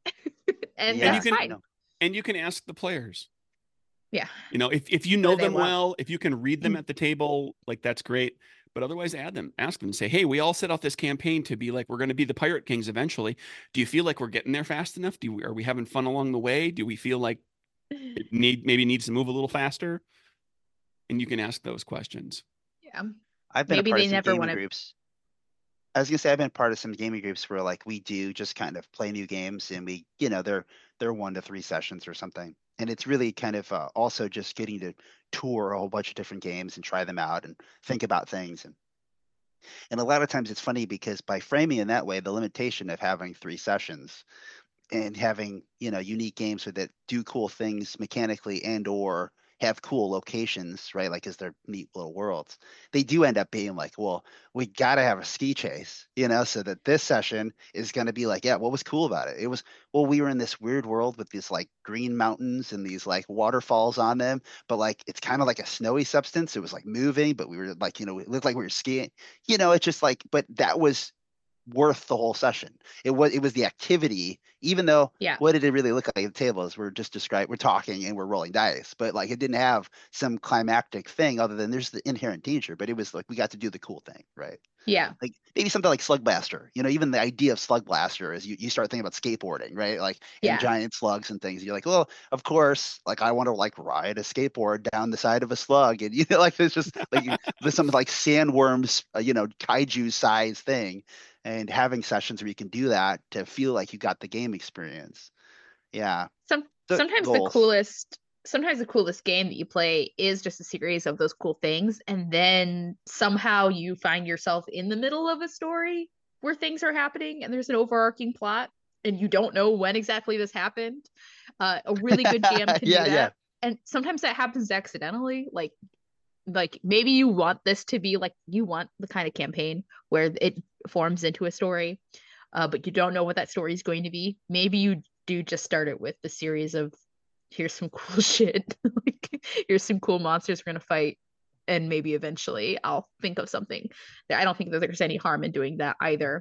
and Yeah. And you that's can fine. No. and you can ask the players. Yeah. You know, if if you What know do they them want? well, if you can read them at the table, like that's great. But otherwise, add them, ask them, say, "Hey, we all set off this campaign to be like we're going to be the Pirate Kings eventually. Do you feel like we're getting there fast enough? Do we, are we having fun along the way? Do we feel like it need maybe needs to move a little faster?" And you can ask those questions. Yeah. I've been a Maybe part they of some never want gaming to. groups. I was gonna say I've been part of some gaming groups where like we do just kind of play new games and we, you know, they're they're one to three sessions or something. And it's really kind of uh, also just getting to tour a whole bunch of different games and try them out and think about things. And and a lot of times it's funny because by framing in that way, the limitation of having three sessions and having, you know, unique games with that do cool things mechanically and or have cool locations, right? Like, as they're neat little worlds. They do end up being like, well, we got to have a ski chase, you know, so that this session is going to be like, yeah, what was cool about it? It was, well, we were in this weird world with these like green mountains and these like waterfalls on them, but like it's kind of like a snowy substance. It was like moving, but we were like, you know, it looked like we were skiing, you know, it's just like, but that was worth the whole session. It was it was the activity, even though Yeah. what did it really look like at the table is we're just describing, we're talking and we're rolling dice, but like it didn't have some climactic thing other than there's the inherent danger, but it was like we got to do the cool thing, right? Yeah. Like maybe something like Slug Blaster. You know, even the idea of Slug Blaster is you, you start thinking about skateboarding, right? Like and Yeah. giant slugs and things. You're like, well, of course, like I want to like ride a skateboard down the side of a slug, and you know, like it's just like there's some like sandworms, uh, you know, kaiju size thing, and having sessions where you can do that to feel like you got the game experience. Yeah. Some The sometimes the goals. coolest sometimes the coolest game that you play is just a series of those cool things, and then somehow you find yourself in the middle of a story where things are happening and there's an overarching plot and you don't know when exactly this happened. Uh, a really good G M can Yeah, do yeah. that. And sometimes that happens accidentally. Like like maybe you want this to be like you want the kind of campaign where it forms into a story, uh, but you don't know what that story is going to be. Maybe you do just start it with the series of, here's some cool shit. Like, here's some cool monsters we're gonna fight, and maybe eventually I'll think of something. I don't think that there's any harm in doing that either.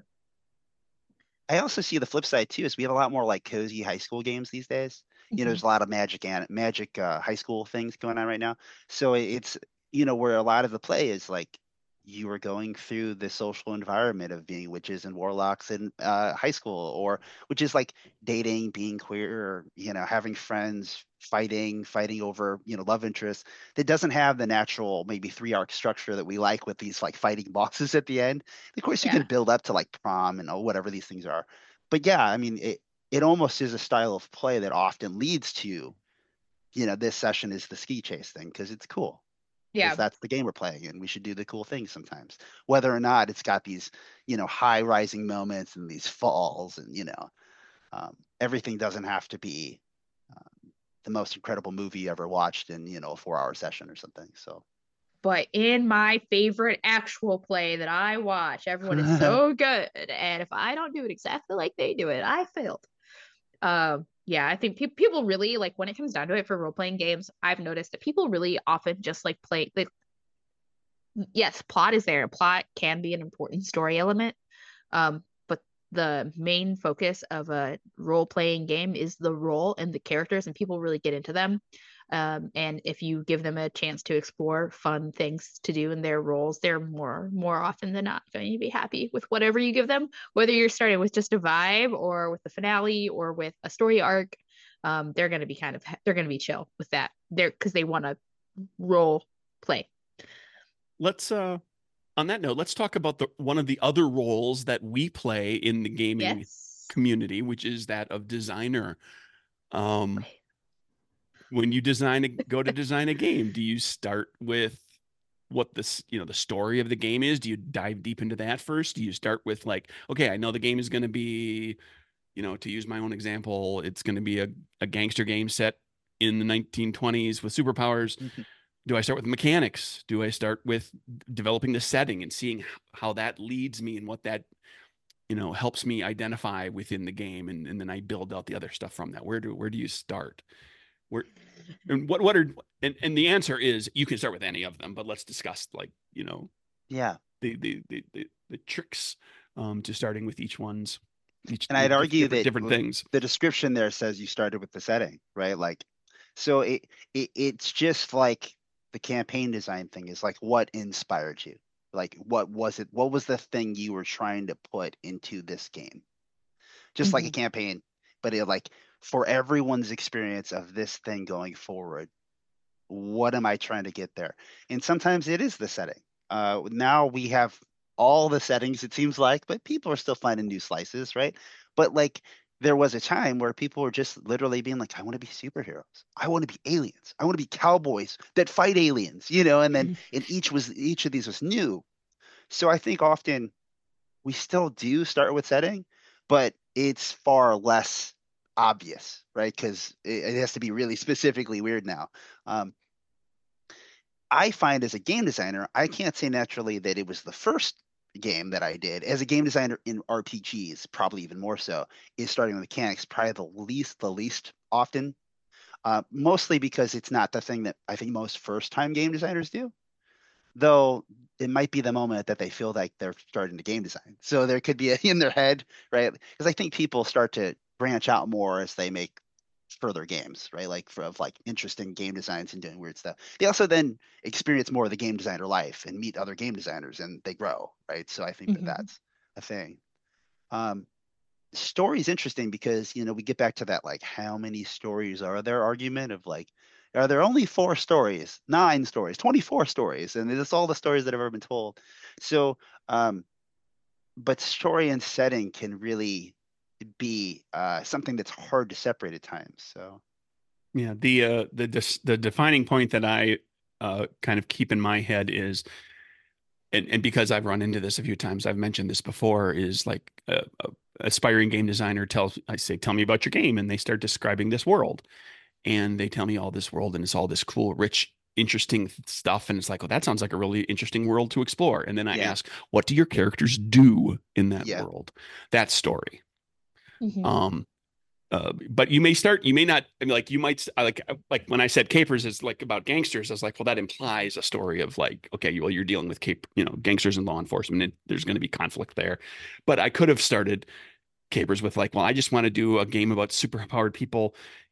I also see the flip side too, is we have a lot more like cozy high school games these days. You know, Mhm. there's a lot of magic and magic uh, high school things going on right now. So it- it's, you know, where a lot of the play is like you were going through the social environment of being witches and warlocks in uh, high school, or which is like dating, being queer, or, you know, having friends, fighting, fighting over, you know, love interests. That doesn't have the natural maybe three arc structure that we like with these like fighting bosses at the end. Of course, you Yeah. can build up to like prom and oh, whatever these things are. But yeah, I mean, it it almost is a style of play that often leads to, you know, this session is the ski chase thing because it's cool, because Yeah. that's the game we're playing and we should do the cool things sometimes, whether or not it's got these, you know, high rising moments and these falls, and, you know, um, everything doesn't have to be um, the most incredible movie you ever watched in, you know, a four hour session or something. So But in my favorite actual play that I watch, everyone is so good. And if I don't do it exactly like they do it, I failed. Um, yeah, I think pe- people really like when it comes down to it for role playing games, I've noticed that people really often just like play like yes, plot is there. Plot can be an important story element. Um, but the main focus of a role playing game is the role and the characters, and people really get into them. Um, and if you give them a chance to explore fun things to do in their roles, they're more more often than not going to be happy with whatever you give them, whether you're starting with just a vibe or with the finale or with a story arc. Um, they're going to be kind of they're going to be chill with that. They're because they want to role play. Let's uh on that note, let's talk about the one of the other roles that we play in the gaming Yes. community, which is that of designer. Um, when you design a go to design a game, do you start with what this, you know, the story of the game is? Do you dive deep into that first? Do you start with like, okay, I know the game is going to be, you know, to use my own example, it's going to be a, a gangster game set in the nineteen twenties with superpowers. Do I start with mechanics? Do I start with developing the setting and seeing how that leads me and what that, you know, helps me identify within the game, and, and then I build out the other stuff from that? Where do where do you start? Where and what what are and, and the answer is you can start with any of them, but let's discuss, like, you know, yeah. the the the the, the tricks um to starting with each one's each And I'd argue different that different things. the description there says you started with the setting, right? Like, so it, it it's just like the campaign design thing is like what inspired you? Like, what was it? What was the thing you were trying to put into this game? Just like a Mm-hmm. campaign, but it like for everyone's experience of this thing going forward, what am I trying to get there? And sometimes it is the setting. Uh, now we have all the settings, it seems like, but people are still finding new slices, right? But like there was a time where people were just literally being like, I want to be superheroes. I want to be aliens. I want to be cowboys that fight aliens, you know, and then and each was each of these was new. So I think often we still do start with setting, but it's far less obvious, right? Because it, it has to be really specifically weird now. Um, I find as a game designer, I can't say naturally that it was the first game that I did. As a game designer in R P Gs, probably even more so, is starting with mechanics probably the least the least often. Uh, mostly because it's not the thing that I think most first time game designers do. Though it might be the moment that they feel like they're starting to game design. So there could be a, in their head, right? Because I think people start to branch out more as they make further games, right? Like for of like interesting game designs and doing weird stuff. They also then experience more of the game designer life and meet other game designers and they grow, right? So I think that Mm-hmm. that's a thing. Um, story is interesting because, you know, we get back to that like how many stories are there argument of like, are there only four stories, nine stories, twenty-four stories, and it's all the stories that have ever been told. So um but story and setting can really be uh something that's hard to separate at times. So Yeah, the uh the dis- the defining point that I uh kind of keep in my head is, and, and because I've run into this a few times, I've mentioned this before, is like a, a aspiring game designer tells, I say, tell me about your game, and they start describing this world, and they tell me all this world, and it's all this cool, rich, interesting stuff, and it's like, oh, that sounds like a really interesting world to explore. And then I yeah, ask, what do your characters do in that yeah, world? That story. Mm-hmm. Um, uh, but you may start, you may not, I mean, like you might, like, like when I said capers is like about gangsters, I was like, well, that implies a story of like, okay, well, you're dealing with cape, you know, gangsters and law enforcement, and there's going to be conflict there. But I could have started capers with like, well, I just want to do a game about super powered people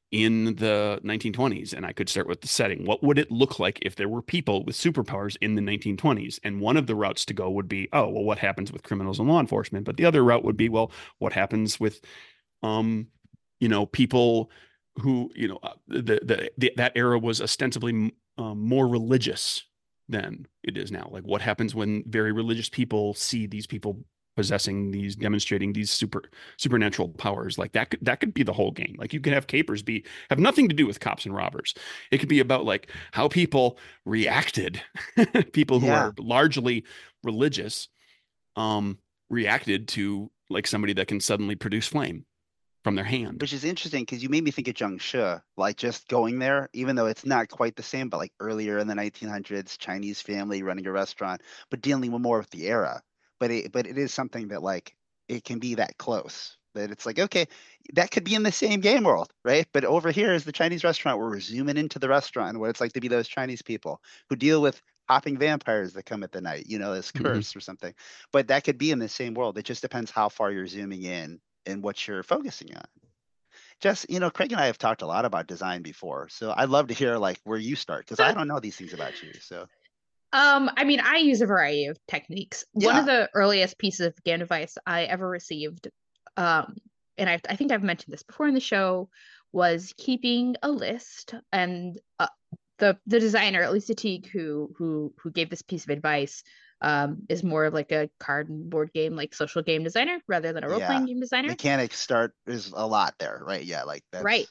in the nineteen twenties, and I could start with the setting. What would it look like if there were people with superpowers in the nineteen twenties? And one of the routes to go would be, oh, well, what happens with criminals and law enforcement? But the other route would be, well, what happens with, um, you know, people who, you know, uh, the, the, the that era was ostensibly um, more religious than it is now. Like, what happens when very religious people see these people possessing these, demonstrating these super supernatural powers? Like that could that could be the whole game. Like you could have capers be have nothing to do with cops and robbers. It could be about like how people reacted, people who Yeah. are largely religious, um, reacted to like somebody that can suddenly produce flame from their hand. Which is interesting because you made me think of Zhengshe, like just going there, even though it's not quite the same, but like earlier in the nineteen hundreds, Chinese family running a restaurant, but dealing with more with the era. But it, but it is something that like it can be that close that it's like, okay, that could be in the same game world, right? But over here is the Chinese restaurant where we're zooming into the restaurant and what it's like to be those Chinese people who deal with hopping vampires that come at the night, you know, this curse mm-hmm. or something. But that could be in the same world. It just depends how far you're zooming in and what you're focusing on. Just, you know, Craig and I have talked a lot about design before, so I'd love to hear like where you start because I don't know these things about you. So, um, I mean, I use a variety of techniques. Yeah. One of the earliest pieces of game advice I ever received, um, and I, I think I've mentioned this before in the show, was keeping a list. And uh, the the designer, at least Teague, who who who gave this piece of advice, um, is more of like a card and board game, like social game designer rather than a role playing Yeah. game designer. Mechanics start is a lot there, right? Yeah, like that's Right.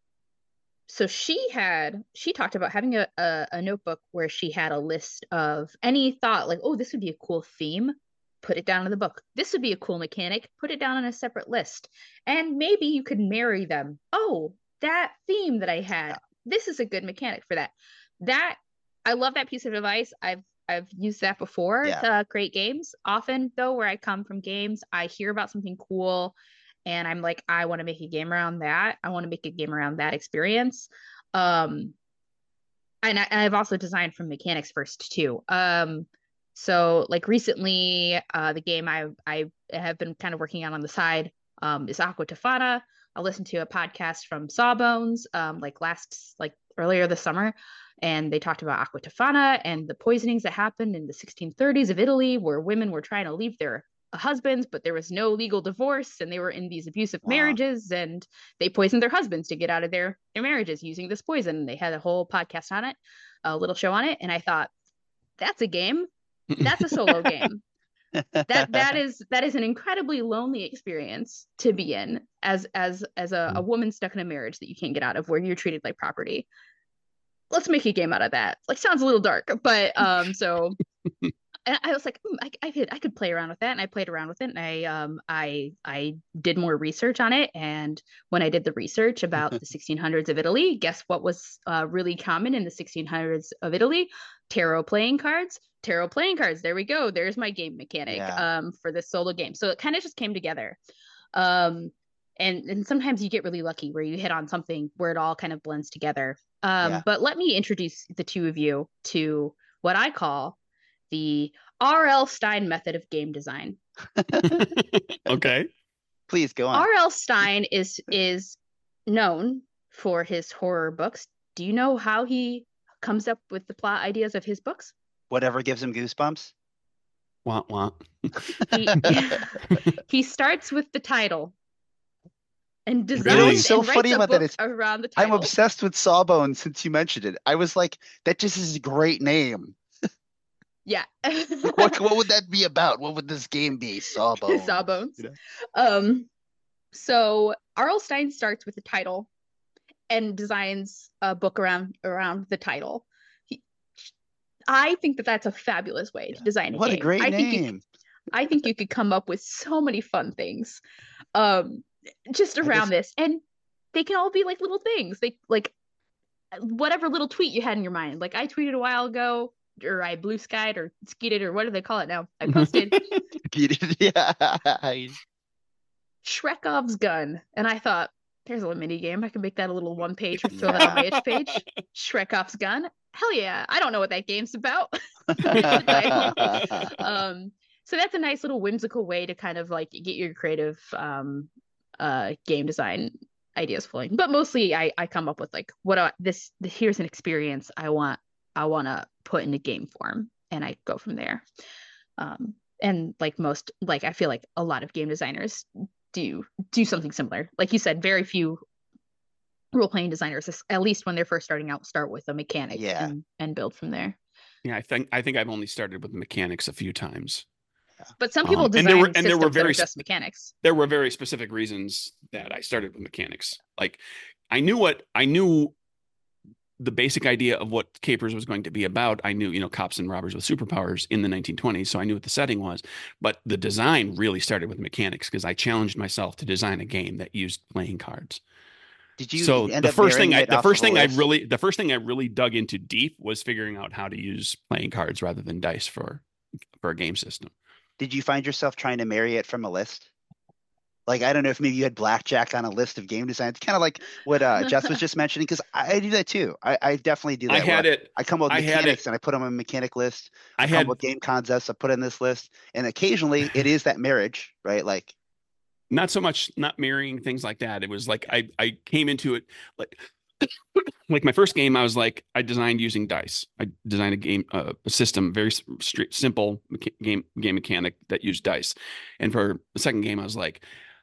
So she had, she talked about having a, a, a notebook where she had a list of any thought like, oh, this would be a cool theme, put it down in the book. This would be a cool mechanic, put it down on a separate list. And maybe you could marry them. Oh, that theme that I had, this is a good mechanic for that. That, I love that piece of advice. I've I've used that before Yeah. to create games. Often though, where I come from games, I hear about something cool and I'm like, I want to make a game around that. I want to make a game around that experience. Um, and, I, and I've also designed from mechanics first too. Um, so like recently, uh, the game I I have been kind of working on on the side um, is Aqua Tofana. I listened to a podcast from Sawbones um, like last like earlier this summer, and they talked about Aqua Tofana and the poisonings that happened in the sixteen thirties of Italy, where women were trying to leave their husbands, but there was no legal divorce, and they were in these abusive Wow. marriages, and they poisoned their husbands to get out of their, their marriages using this poison. They had a whole podcast on it, a little show on it, and I thought, that's a game. That's a solo game. That that is that is an incredibly lonely experience to be in as as as a, a woman stuck in a marriage that you can't get out of, where you're treated like property. Let's make a game out of that. Like, sounds a little dark, but um, so and I was like, mm, I, I could I could play around with that, and I played around with it, and I um I I did more research on it, and when I did the research about the sixteen hundreds of Italy, guess what was uh, really common in the sixteen hundreds of Italy? Tarot playing cards. Tarot playing cards. There we go. There's my game mechanic Yeah. um for this solo game. So it kind of just came together. Um, and and sometimes you get really lucky where you hit on something where it all kind of blends together. Um, Yeah. but let me introduce the two of you to what I call the R L Stein method of game design. Okay. Please go on. R L Stein is is known for his horror books. Do you know how he comes up with the plot ideas of his books? Whatever gives him goosebumps. Wah, wah. He, he starts with the title and designs Really? What's so and writes funny a about that book is around the I'm title. obsessed with Sawbones since you mentioned it. I was like, that just is a great name. Yeah. What what would that be about? What would this game be? Sawbones. Sawbones. You know? Um, so R L Stein starts with the title and designs a book around around the title. He, I think that that's a fabulous way to design a What a game. great I think you, name. I think you could come up with so many fun things, um, just I around guess- this, and they can all be like little things. They like whatever little tweet you had in your mind. Like I tweeted a while ago, or I blue skied or skeeted, or what do they call it now? I posted Yeah. Shrekov's gun, and I thought, there's a mini game. I can make that a little one page or throw that on my itch page. Shrekov's gun. Hell yeah! I don't know what that game's about. um, so that's a nice little whimsical way to kind of like get your creative um, uh, game design ideas flowing. But mostly I I come up with like what I, this here's an experience I want I want to put into game form, and I go from there. Um, and like most, like I feel like a lot of game designers do do something similar. Like you said, very few role playing designers, at least when they're first starting out, start with a mechanic Yeah. and and build from there. Yeah, I think I think I've only started with mechanics a few times. But some people Um, design and there were and systems there were that very are just mechanics. there were very specific reasons that I started with mechanics. Like I knew what I knew the basic idea of what Capers was going to be about. I knew, you know, cops and robbers with superpowers in the nineteen twenties, so I knew what the setting was. But the design really started with mechanics because I challenged myself to design a game that used playing cards. Did you So end the up first thing marrying I it the off first of a thing I list? really the first thing I really dug into deep was figuring out how to use playing cards rather than dice for for a game system. Did you find yourself trying to marry it from a list? Like, I don't know if maybe you had blackjack on a list of game designs, kind of like what uh, Jess was just mentioning, because I, I do that too. I, I definitely do that. I had where it. I come up with I had mechanics it. and I put them on a mechanic list. I, I come had up with game concepts, I put in this list. And occasionally it is that marriage, right? Like, not so much not mirroring things like that. It was like I I came into it like like my first game. I was like I designed using dice. I designed a game uh, a system very straight, simple mecha- game game mechanic that used dice. And for the second game, I was like,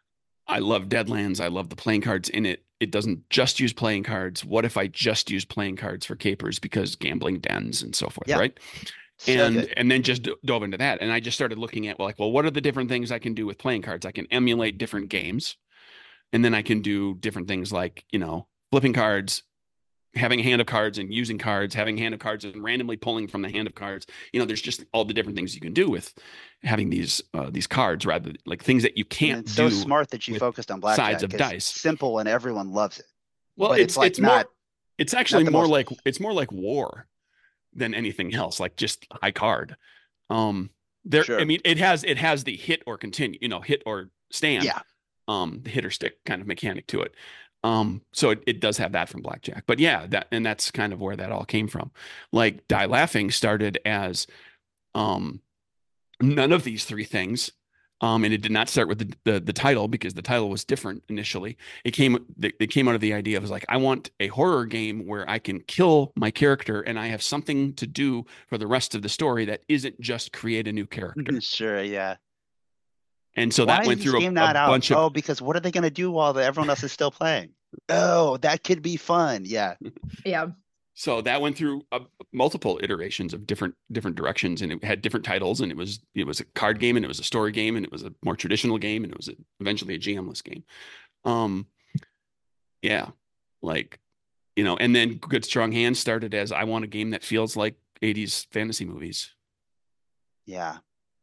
I love Deadlands. I love the playing cards in it. It doesn't just use playing cards. What if I just use playing cards for capers because gambling dens and so forth, yeah, right? so and good. and then just dove into that, and I just started looking at well, like, well, what are the different things I can do with playing cards? I can emulate different games, and then I can do different things like, you know, flipping cards, having a hand of cards and using cards, having a hand of cards and randomly pulling from the hand of cards. You know, there's just all the different things you can do with having these uh, these cards, rather like things that you And can't it's do so smart that you with focused on sides blackjack. of It's dice. simple and everyone loves it. Well, But it's it's like it's more not it's actually not the more most. like it's more like war than anything else, like just high card. Um, there, I Sure. mean, it has it has the hit or continue, you know, hit or stand, Yeah. um, the hit or stick kind of mechanic to it. Um, so it, it does have that from blackjack. But yeah, that and that's kind of where that all came from. Like Die Laughing started as um none of these three things. Um, and it did not start with the, the the title because the title was different initially. It came it came out of the idea of was like, I want a horror game where I can kill my character and I have something to do for the rest of the story that isn't just create a new character. Sure. Yeah. And so Why that is went this through a, game a not out? bunch of Oh, because what are they going to do while the, everyone else is still playing? Oh, that could be fun. Yeah. Yeah. so that went through uh, multiple iterations of different different directions, and it had different titles, and it was it was a card game, and it was a story game, and it was a more traditional game, and it was a, eventually a G M-less game. Um, yeah, like, you know, and then Good Strong Hands started as I want a game that feels like eighties fantasy movies. Yeah.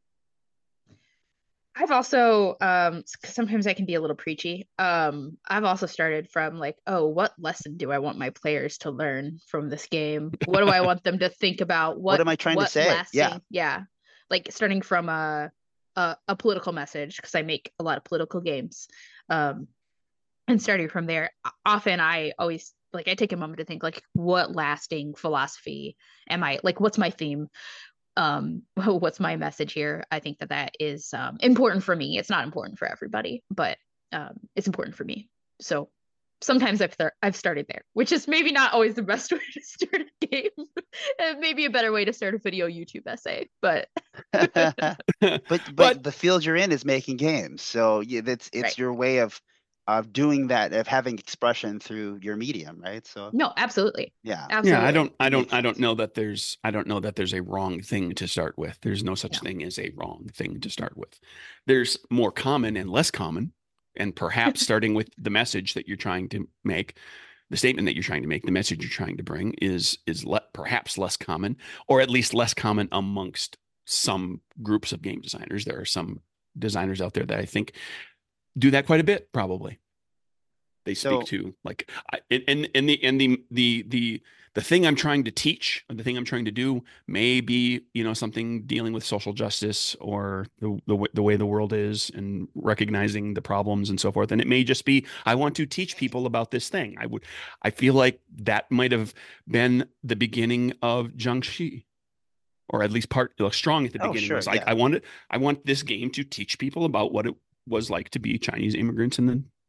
I've also um sometimes I can be a little preachy. Um I've also started from like, oh, what lesson do I want my players to learn from this game? What do I want them to think about? What What am I trying to what say? lasting? Yeah. Yeah. Like starting from a a, a political message because I make a lot of political games. Um and starting from there, often I always like I take a moment to think like what lasting philosophy am I like what's my theme? um what's my message here? I think that that is um important for me. It's not important for everybody, but um it's important for me. So sometimes I've th- I've started there, which is maybe not always the best way to start a game. And maybe a better way to start a video YouTube essay, but but but But the field you're in is making games, so yeah, that's it's right. your way of of doing that, of having expression through your medium, right? So No, absolutely. yeah, yeah, Absolutely. I don't I it don't makes I don't sense. know that there's I don't know that there's a wrong thing to start with. There's no such No. thing as a wrong thing to start with. There's more common and less common, and perhaps starting with the message that you're trying to make, the statement that you're trying to make, the message you're trying to bring is is le- perhaps less common, or at least less common amongst some groups of game designers. There are some designers out there that I think do that quite a bit, probably. They speak So to like I, and and the and the the the the thing I'm trying to teach, or the thing I'm trying to do, may be, you know, something dealing with social justice or the the, w- the way the world is and recognizing the problems and so forth. And it may just be I want to teach people about this thing. I would I feel like that might have been the beginning of Jiangxi, or at least part like, strong at the oh beginning sure, was like yeah. I wanted I want this game to teach people about what it was like to be Chinese immigrants in the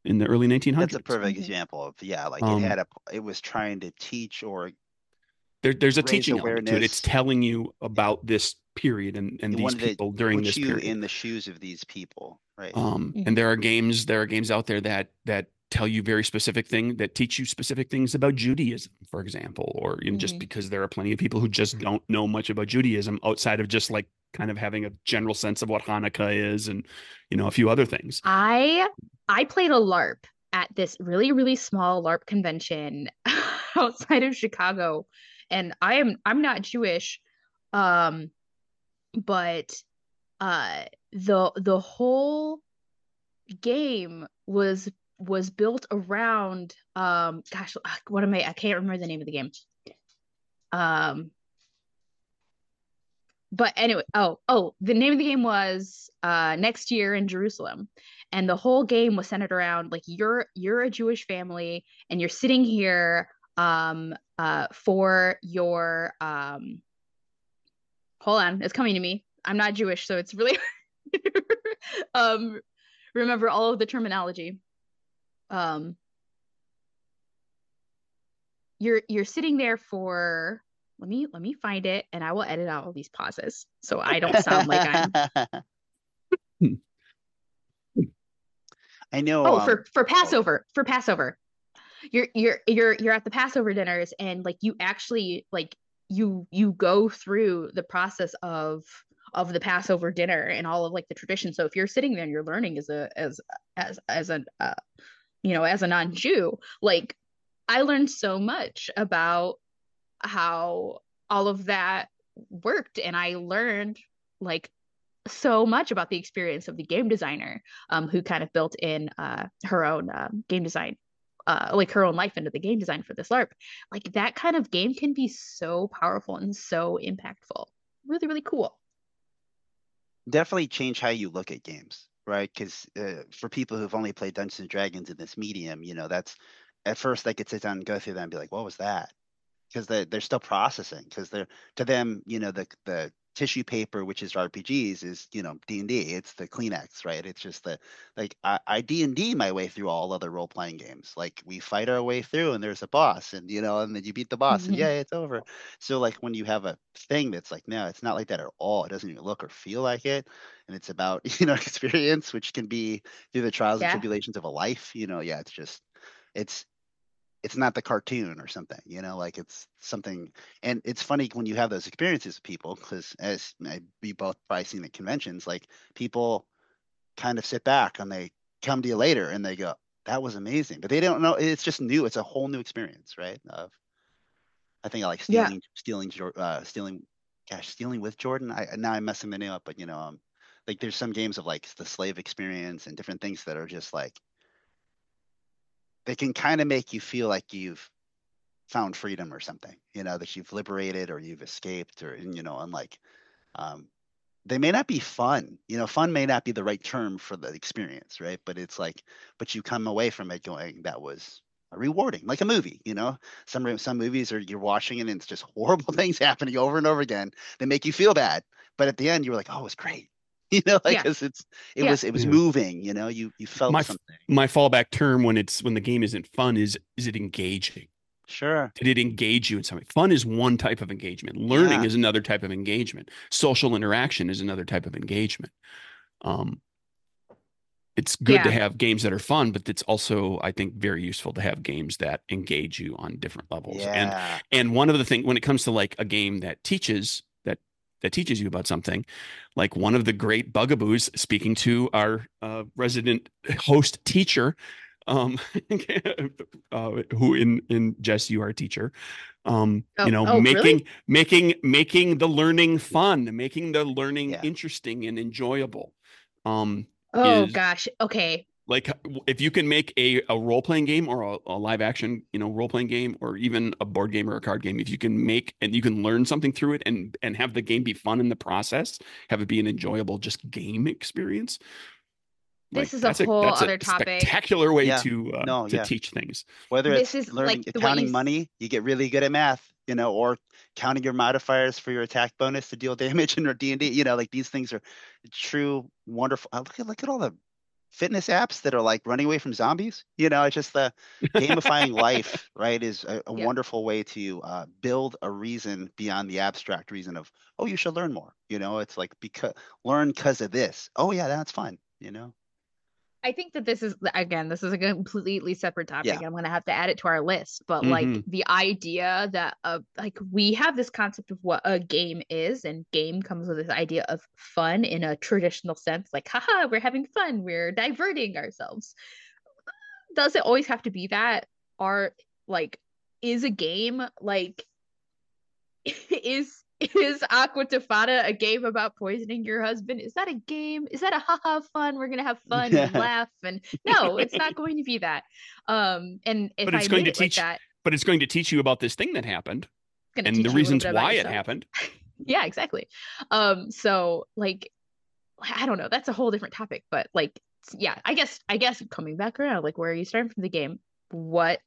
in the early That's a nineteen hundreds. perfect Mhm. example of, yeah, like it Um, had a, it was trying to teach or there, there's a raise teaching element to it. It's awareness. telling you Yeah. about this period and, and It these wanted to people during put this you period. in the shoes of these people, right? Um, and Mhm. there are games, there are games out there that that tell you very specific thing that teach you specific things about Judaism, for example, or you know, just Mhm. because there are plenty of people who just don't know much about Judaism outside of just like kind of having a general sense of what Hanukkah is and you know a few other things. I I played a LARP at this really, really small LARP convention outside of Chicago. And I am I'm not Jewish. Um, but uh the the whole game was was built around um gosh, what am I I can't remember the name of the game. Um but anyway, oh, oh, the name of the game was uh Next Year in Jerusalem. And the whole game was centered around like you're you're a Jewish family and you're sitting here um uh for your um hold on, it's coming to me. I'm not Jewish, so it's really um remember all of the terminology. Um you're you're sitting there for let me let me find it and I will edit out all these pauses so I don't sound like I'm I know, oh um, for for oh, Passover for Passover you're you're you're you're at the Passover dinners and like you actually like you you go through the process of of the Passover dinner and all of like the tradition. So if you're sitting there and you're learning as a as as as a uh, you know as a non-Jew, like I learned so much about how all of that worked and I learned like so much about the experience of the game designer um, who kind of built in uh, her own uh, game design uh, like her own life into the game design for this LARP. Like that kind of game can be so powerful and so impactful. Really, really cool. definitely change how you look at games, right? Because uh, for people who've only played Dungeons and Dragons in this medium, you know, that's at first they could sit down and go through that and be like, "What was that?" Because they they're still processing. Because they're to them, you know, the the tissue paper, which is R P Gs, is you know D and D. It's the Kleenex, right? It's just the like I, I D and D my way through all other role playing games. Like we fight our way through, and there's a boss, and you know, and then you beat the boss, and Mm-hmm. yeah, it's over. So like when you have a thing that's like, no, it's not like that at all. It doesn't even look or feel like it, and it's about you know experience, which can be through the trials and Yeah. tribulations of a life. You know, yeah, it's just it's it's not the cartoon or something, you know, like it's something. And it's funny when you have those experiences with people, because as I, we both probably seen at conventions, like people kind of sit back and they come to you later and they go, that was amazing. But they don't know, it's just new. It's a whole new experience, right? Of, I think I like Yeah. stealing, stealing, uh, stealing, gosh, stealing with Jordan. I now I'm messing the name up, but you know, um, like there's some games of like the slave experience and different things that are just like, they can kind of make you feel like you've found freedom or something, you know, that you've liberated or you've escaped or, you know, unlike, um, they may not be fun, you know, fun may not be the right term for the experience, right? But it's like, but you come away from it going, that was rewarding, like a movie, you know, some, some movies are you're watching it and it's just horrible things happening over and over again. They make you feel bad. But at the end, you were like, oh, it was great. You know, like, Yeah. cause it's, it Yeah. was, it was Yeah. moving, you know, you, you felt My something. my fallback term when it's when the game isn't fun is is it engaging? Sure. Did it engage you in something? Fun is one type of engagement. Learning Yeah. is another type of engagement. Social interaction is another type of engagement. Um, it's good to Yeah. have games that are fun, but it's also, I think, very useful to have games that engage you on different levels. And Yeah. and one of the things when it comes to like a game that teaches that that teaches you about something, like one of the great bugaboos, speaking to our uh, resident host teacher, um, uh, who in in Jess, you are a teacher, um, Oh, you know, oh, making really? making making the learning fun, making the learning Yeah. interesting and enjoyable. Um, Oh is gosh. Okay. like if you can make a, a role-playing game or a, a live action, you know, role-playing game or even a board game or a card game, if you can make and you can learn something through it and and have the game be fun in the process, have it be an enjoyable just game experience, like This is a that's a whole that's a other topic. spectacular way Yeah. to uh, No, to yeah. teach things. Whether This it's is learning like the what you accounting s- money, you get really good at math, you know, or counting your modifiers for your attack bonus to deal damage in your D and D, you know, like these things are true, wonderful. uh, Look at look at all the fitness apps that are like running away from zombies. You know, it's just the gamifying life, right, is a, a Yeah. wonderful way to uh, build a reason beyond the abstract reason of, oh, you should learn more. You know, it's like because learn because of this. Oh yeah, that's fun. You know, I think that this is, again, this is a completely separate yeah, topic. I'm gonna have to add it to our list. But like Hmm. the idea that uh like we have this concept of what a game is, and game comes with this idea of fun in a traditional sense, like haha, we're having fun, we're diverting ourselves. Does it always have to be that? Are like is a game like is is Aqua Tofana a game about poisoning your husband? Is that a game? Is that a haha fun? We're gonna have fun and yeah, laugh and no, it's not going to be that. Um, and if But I it's going made to it like teach, that, but it's going to teach you about this thing that happened it's gonna and the teach you a little reasons bit about why it yourself. happened. Yeah, exactly. Um, so like I don't know, that's a whole different topic, but like yeah, I guess I guess coming back around, like where are you starting from the game? What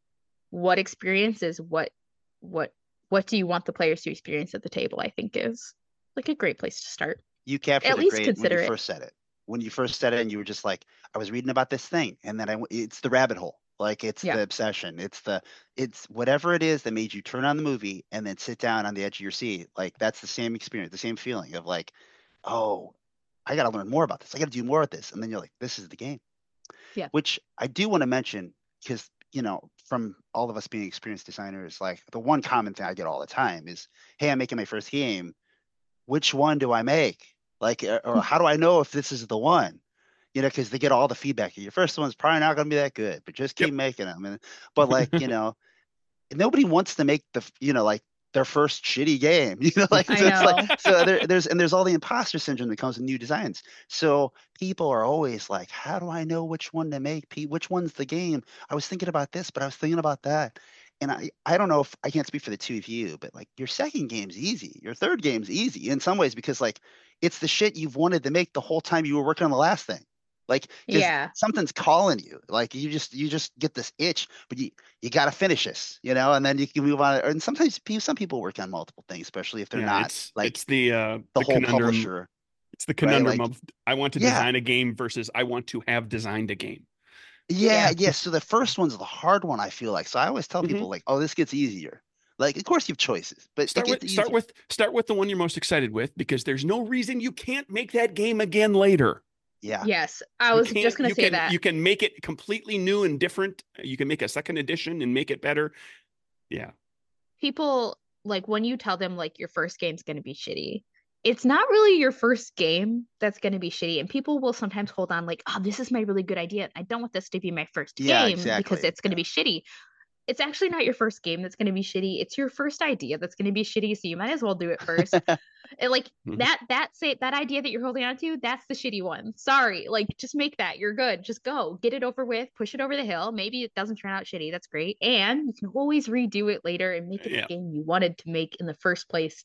what experiences, what what what do you want the players to experience at the table, I think is like a great place to start. you At captured it least great when you consider it. first said it. When you first said it, and you were just like, I was reading about this thing, and then I, w- it's the rabbit hole. Like it's Yeah. the obsession. It's the, it's whatever it is that made you turn on the movie and then sit down on the edge of your seat. Like that's the same experience, the same feeling of like, oh, I got to learn more about this. I got to do more with this. And then you're like, this is the game. Yeah. Which I do want to mention because, you know, from all of us being experienced designers, like the one common thing I get all the time is, hey, I'm making my first game. Which one do I make? Like, uh, or how do I know if this is the one? You know, because they get all the feedback. Your first one's probably not going to be that good, but just Yep. keep making them. And but like, you know, nobody wants to make the, you know, like their first shitty game. You know, like I so it's like know. so there, there's and there's all the imposter syndrome that comes with new designs. So people are always like, how do I know which one to make? Pete, which one's the game? I was thinking about this, but I was thinking about that. And I, I don't know if I can't speak for the two of you, but like your second game's easy. Your third game's easy in some ways because like it's the shit you've wanted to make the whole time you were working on the last thing. Like because Yeah. something's calling you. Like you just you just get this itch, but you you got to finish this, you know, and then you can move on. And sometimes pe- some people work on multiple things, especially if they're Yeah, not it's like it's the uh the the whole conundrum. publisher, It's the right? conundrum Like, of I want to yeah, design a game versus I want to have designed a game. yeah, Yeah. yeah. So the first one's the hard one, I feel like. So I always tell Hmm. people like, oh, this gets easier. Like, of course you have choices, but it Start gets with start easier. with start with the one you're most excited with because there's no reason you can't make that game again later. Yeah. Yes. I You was just can't gonna you say can that. you can make it completely new and different. You can make a second edition and make it better. Yeah. People like when you tell them like your first game's gonna be shitty, it's not really your first game that's gonna be shitty. And people will sometimes hold on like, oh, this is my really good idea. I don't want this to be my first Yeah, game because exactly. it's gonna Yeah. be shitty. It's actually not your first game that's going to be shitty. It's your first idea that's going to be shitty. So you might as well do it first. And like Mhm. that, that say that idea that you're holding on to, that's the shitty one. Sorry, like just make that. You're good. Just go get it over with. Push it over the hill. Maybe it doesn't turn out shitty. That's great. And you can always redo it later and make it the Yeah. game you wanted to make in the first place.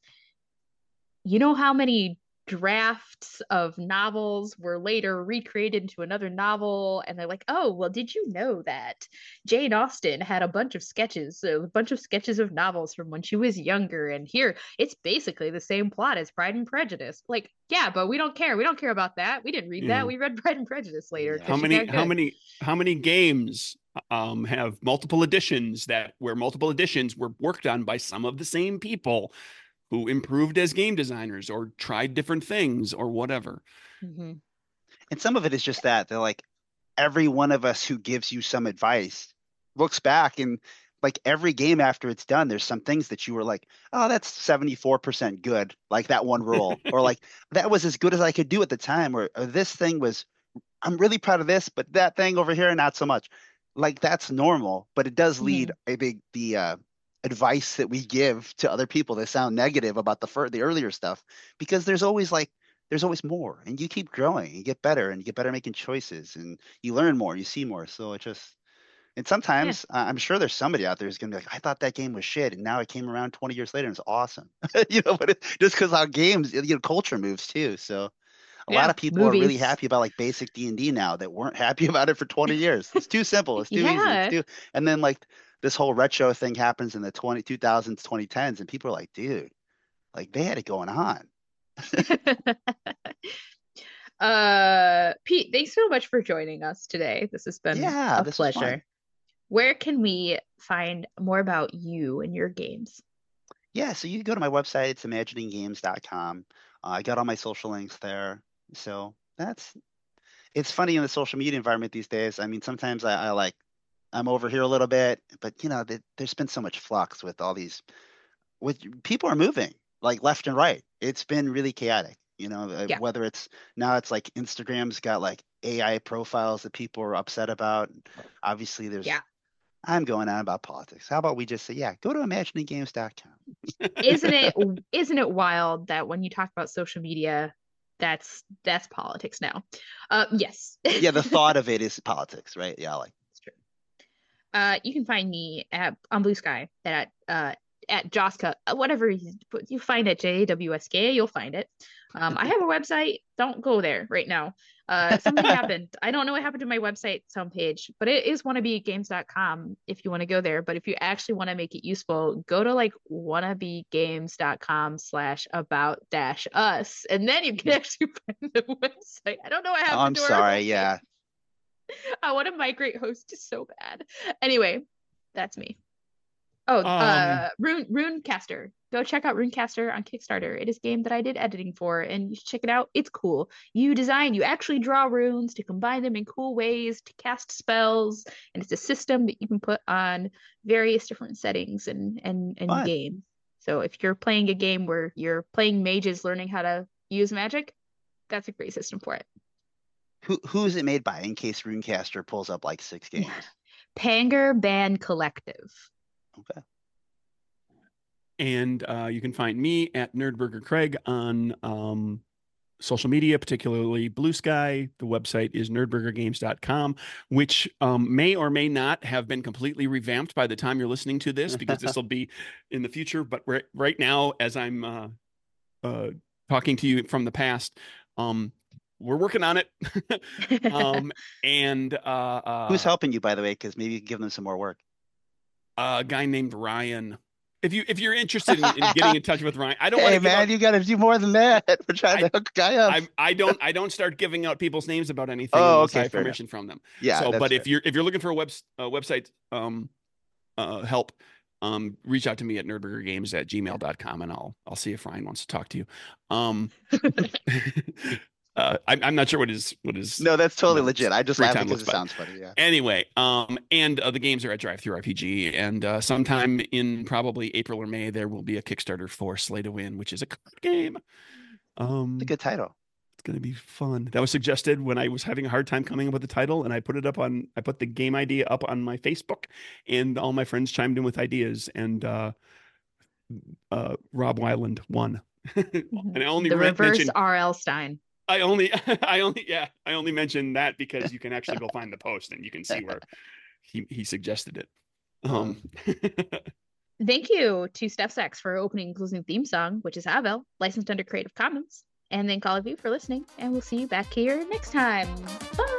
You know how many drafts of novels were later recreated into another novel, and they're like, oh well, did you know that Jane Austen had a bunch of sketches, a bunch of sketches of novels from when she was younger, and here it's basically the same plot as Pride and Prejudice. Like, yeah, but we don't care, we don't care about that, we didn't read that, Yeah. we read Pride and Prejudice later Yeah. How because she's many that how good. many how many games um have multiple editions that where multiple editions were worked on by some of the same people who improved as game designers or tried different things or whatever. Mm-hmm. And some of it is just that they're like every one of us who gives you some advice looks back and like every game after it's done, there's some things that you were like, oh, that's seventy-four percent good, like that one rule, or like that was as good as I could do at the time, or, or this thing was, I'm really proud of this, but that thing over here, not so much. Like that's normal, but it does Mm-hmm. lead a big the uh, advice that we give to other people that sound negative about the fir- the earlier stuff, because there's always like there's always more, and you keep growing, you get better, and you get better making choices, and you learn more, you see more. So it just and Yeah. sometimes uh, I'm sure there's somebody out there who's gonna be like, I thought that game was shit, and now it came around twenty years later and it's awesome. You know, but it, just because how games, you know, culture moves too. So a lot Yeah. of people are really Movies. happy about like basic D and D now that weren't happy about it for twenty years. It's too simple. It's too easy. It's Yeah. too, and then like this whole retro thing happens in the twenty, two thousands, twenty tens, and people are like, dude, like they had it going on. Uh, Pete, thanks so much for joining us today. This has been Yeah, a this was fun. pleasure. Where can we find more about you and your games? Yeah, so you can go to my website. It's imagining games dot com. Uh, I got all my social links there. So that's it's funny in the social media environment these days. I mean, sometimes I, I like I'm over here a little bit, but you know, th- there's been so much flux with all these with people are moving like left and right. It's been really chaotic, you know, uh, Yeah. whether it's now it's like Instagram's got like A I profiles that people are upset about. Obviously, there's Yeah. I'm going on about politics. How about we just say, yeah, go to imagining games dot com. Isn't it isn't it wild that when you talk about social media, that's that's politics now? Uh, yes. Yeah, the thought of it is politics, right? Yeah, like It's true. Uh, you can find me at on Blue Sky at uh at Joska, uh, whatever you, you find at J A W S K, you'll find it. Um, I have a website. Don't go there right now. Uh, something happened. I don't know what happened to my website homepage, but it is wannabe games dot com if you want to go there. But if you actually want to make it useful, go to like wannabe games dot com slash about dash us, and then you can actually find the website. I don't know what oh, happened I'm to our sorry. homepage. Yeah. I want to migrate host so bad. Anyway, that's me. Oh, Um, uh, Rune Runecaster. Go check out Runecaster on Kickstarter. It is a game that I did editing for, and you should check it out. It's cool. You design, you actually draw runes to combine them in cool ways to cast spells, and it's a system that you can put on various different settings and and and Fun. games. So if you're playing a game where you're playing mages learning how to use magic, that's a great system for it. Who who is it made by? In case Runecaster pulls up like six games. Panger Band Collective. Okay. And uh, you can find me at Nerdburger Craig on um, social media, particularly Blue Sky. The website is nerdburger games dot com, which um, may or may not have been completely revamped by the time you're listening to this, because this will be in the future. But right, right now, as I'm uh, uh, talking to you from the past, um, we're working on it. um, and uh, uh, Who's helping you, by the way? Because maybe you can give them some more work. a guy named Ryan. If you if you're interested in, in getting in touch with Ryan, I don't Hey want to man, out, you got to do more than that. We're trying I, to hook a guy up. I I don't I don't start giving out people's names about anything Oh, unless okay, I have fair permission from them. Yeah. So, that's but fair. if you're if you're looking for a web uh, website um uh help, um reach out to me at nerdburger games at gmail dot com, and I'll I'll see if Ryan wants to talk to you. Um, uh, I'm I'm not sure what his what his No, that's totally no, legit. I just free laugh time because looks it like. sounds funny. Yeah. Anyway, um, and uh, the games are at Drive Through R P G, and uh, sometime in probably April or May there will be a Kickstarter for Slay to Win, which is a card game. Um, It's a good title. it's gonna be fun. That was suggested when I was having a hard time coming up with the title, and I put it up on I put the game idea up on my Facebook, and all my friends chimed in with ideas, and uh, uh, Rob Weiland won. And I only the re- reverse mentioned R L Stein. I only, I only, yeah, I only mentioned that because you can actually go find the post and you can see where he he suggested it. Um, Thank you to Steph Sachs for opening and closing theme song, which is Havel, licensed under Creative Commons. And thank all of you for listening, and we'll see you back here next time. Bye.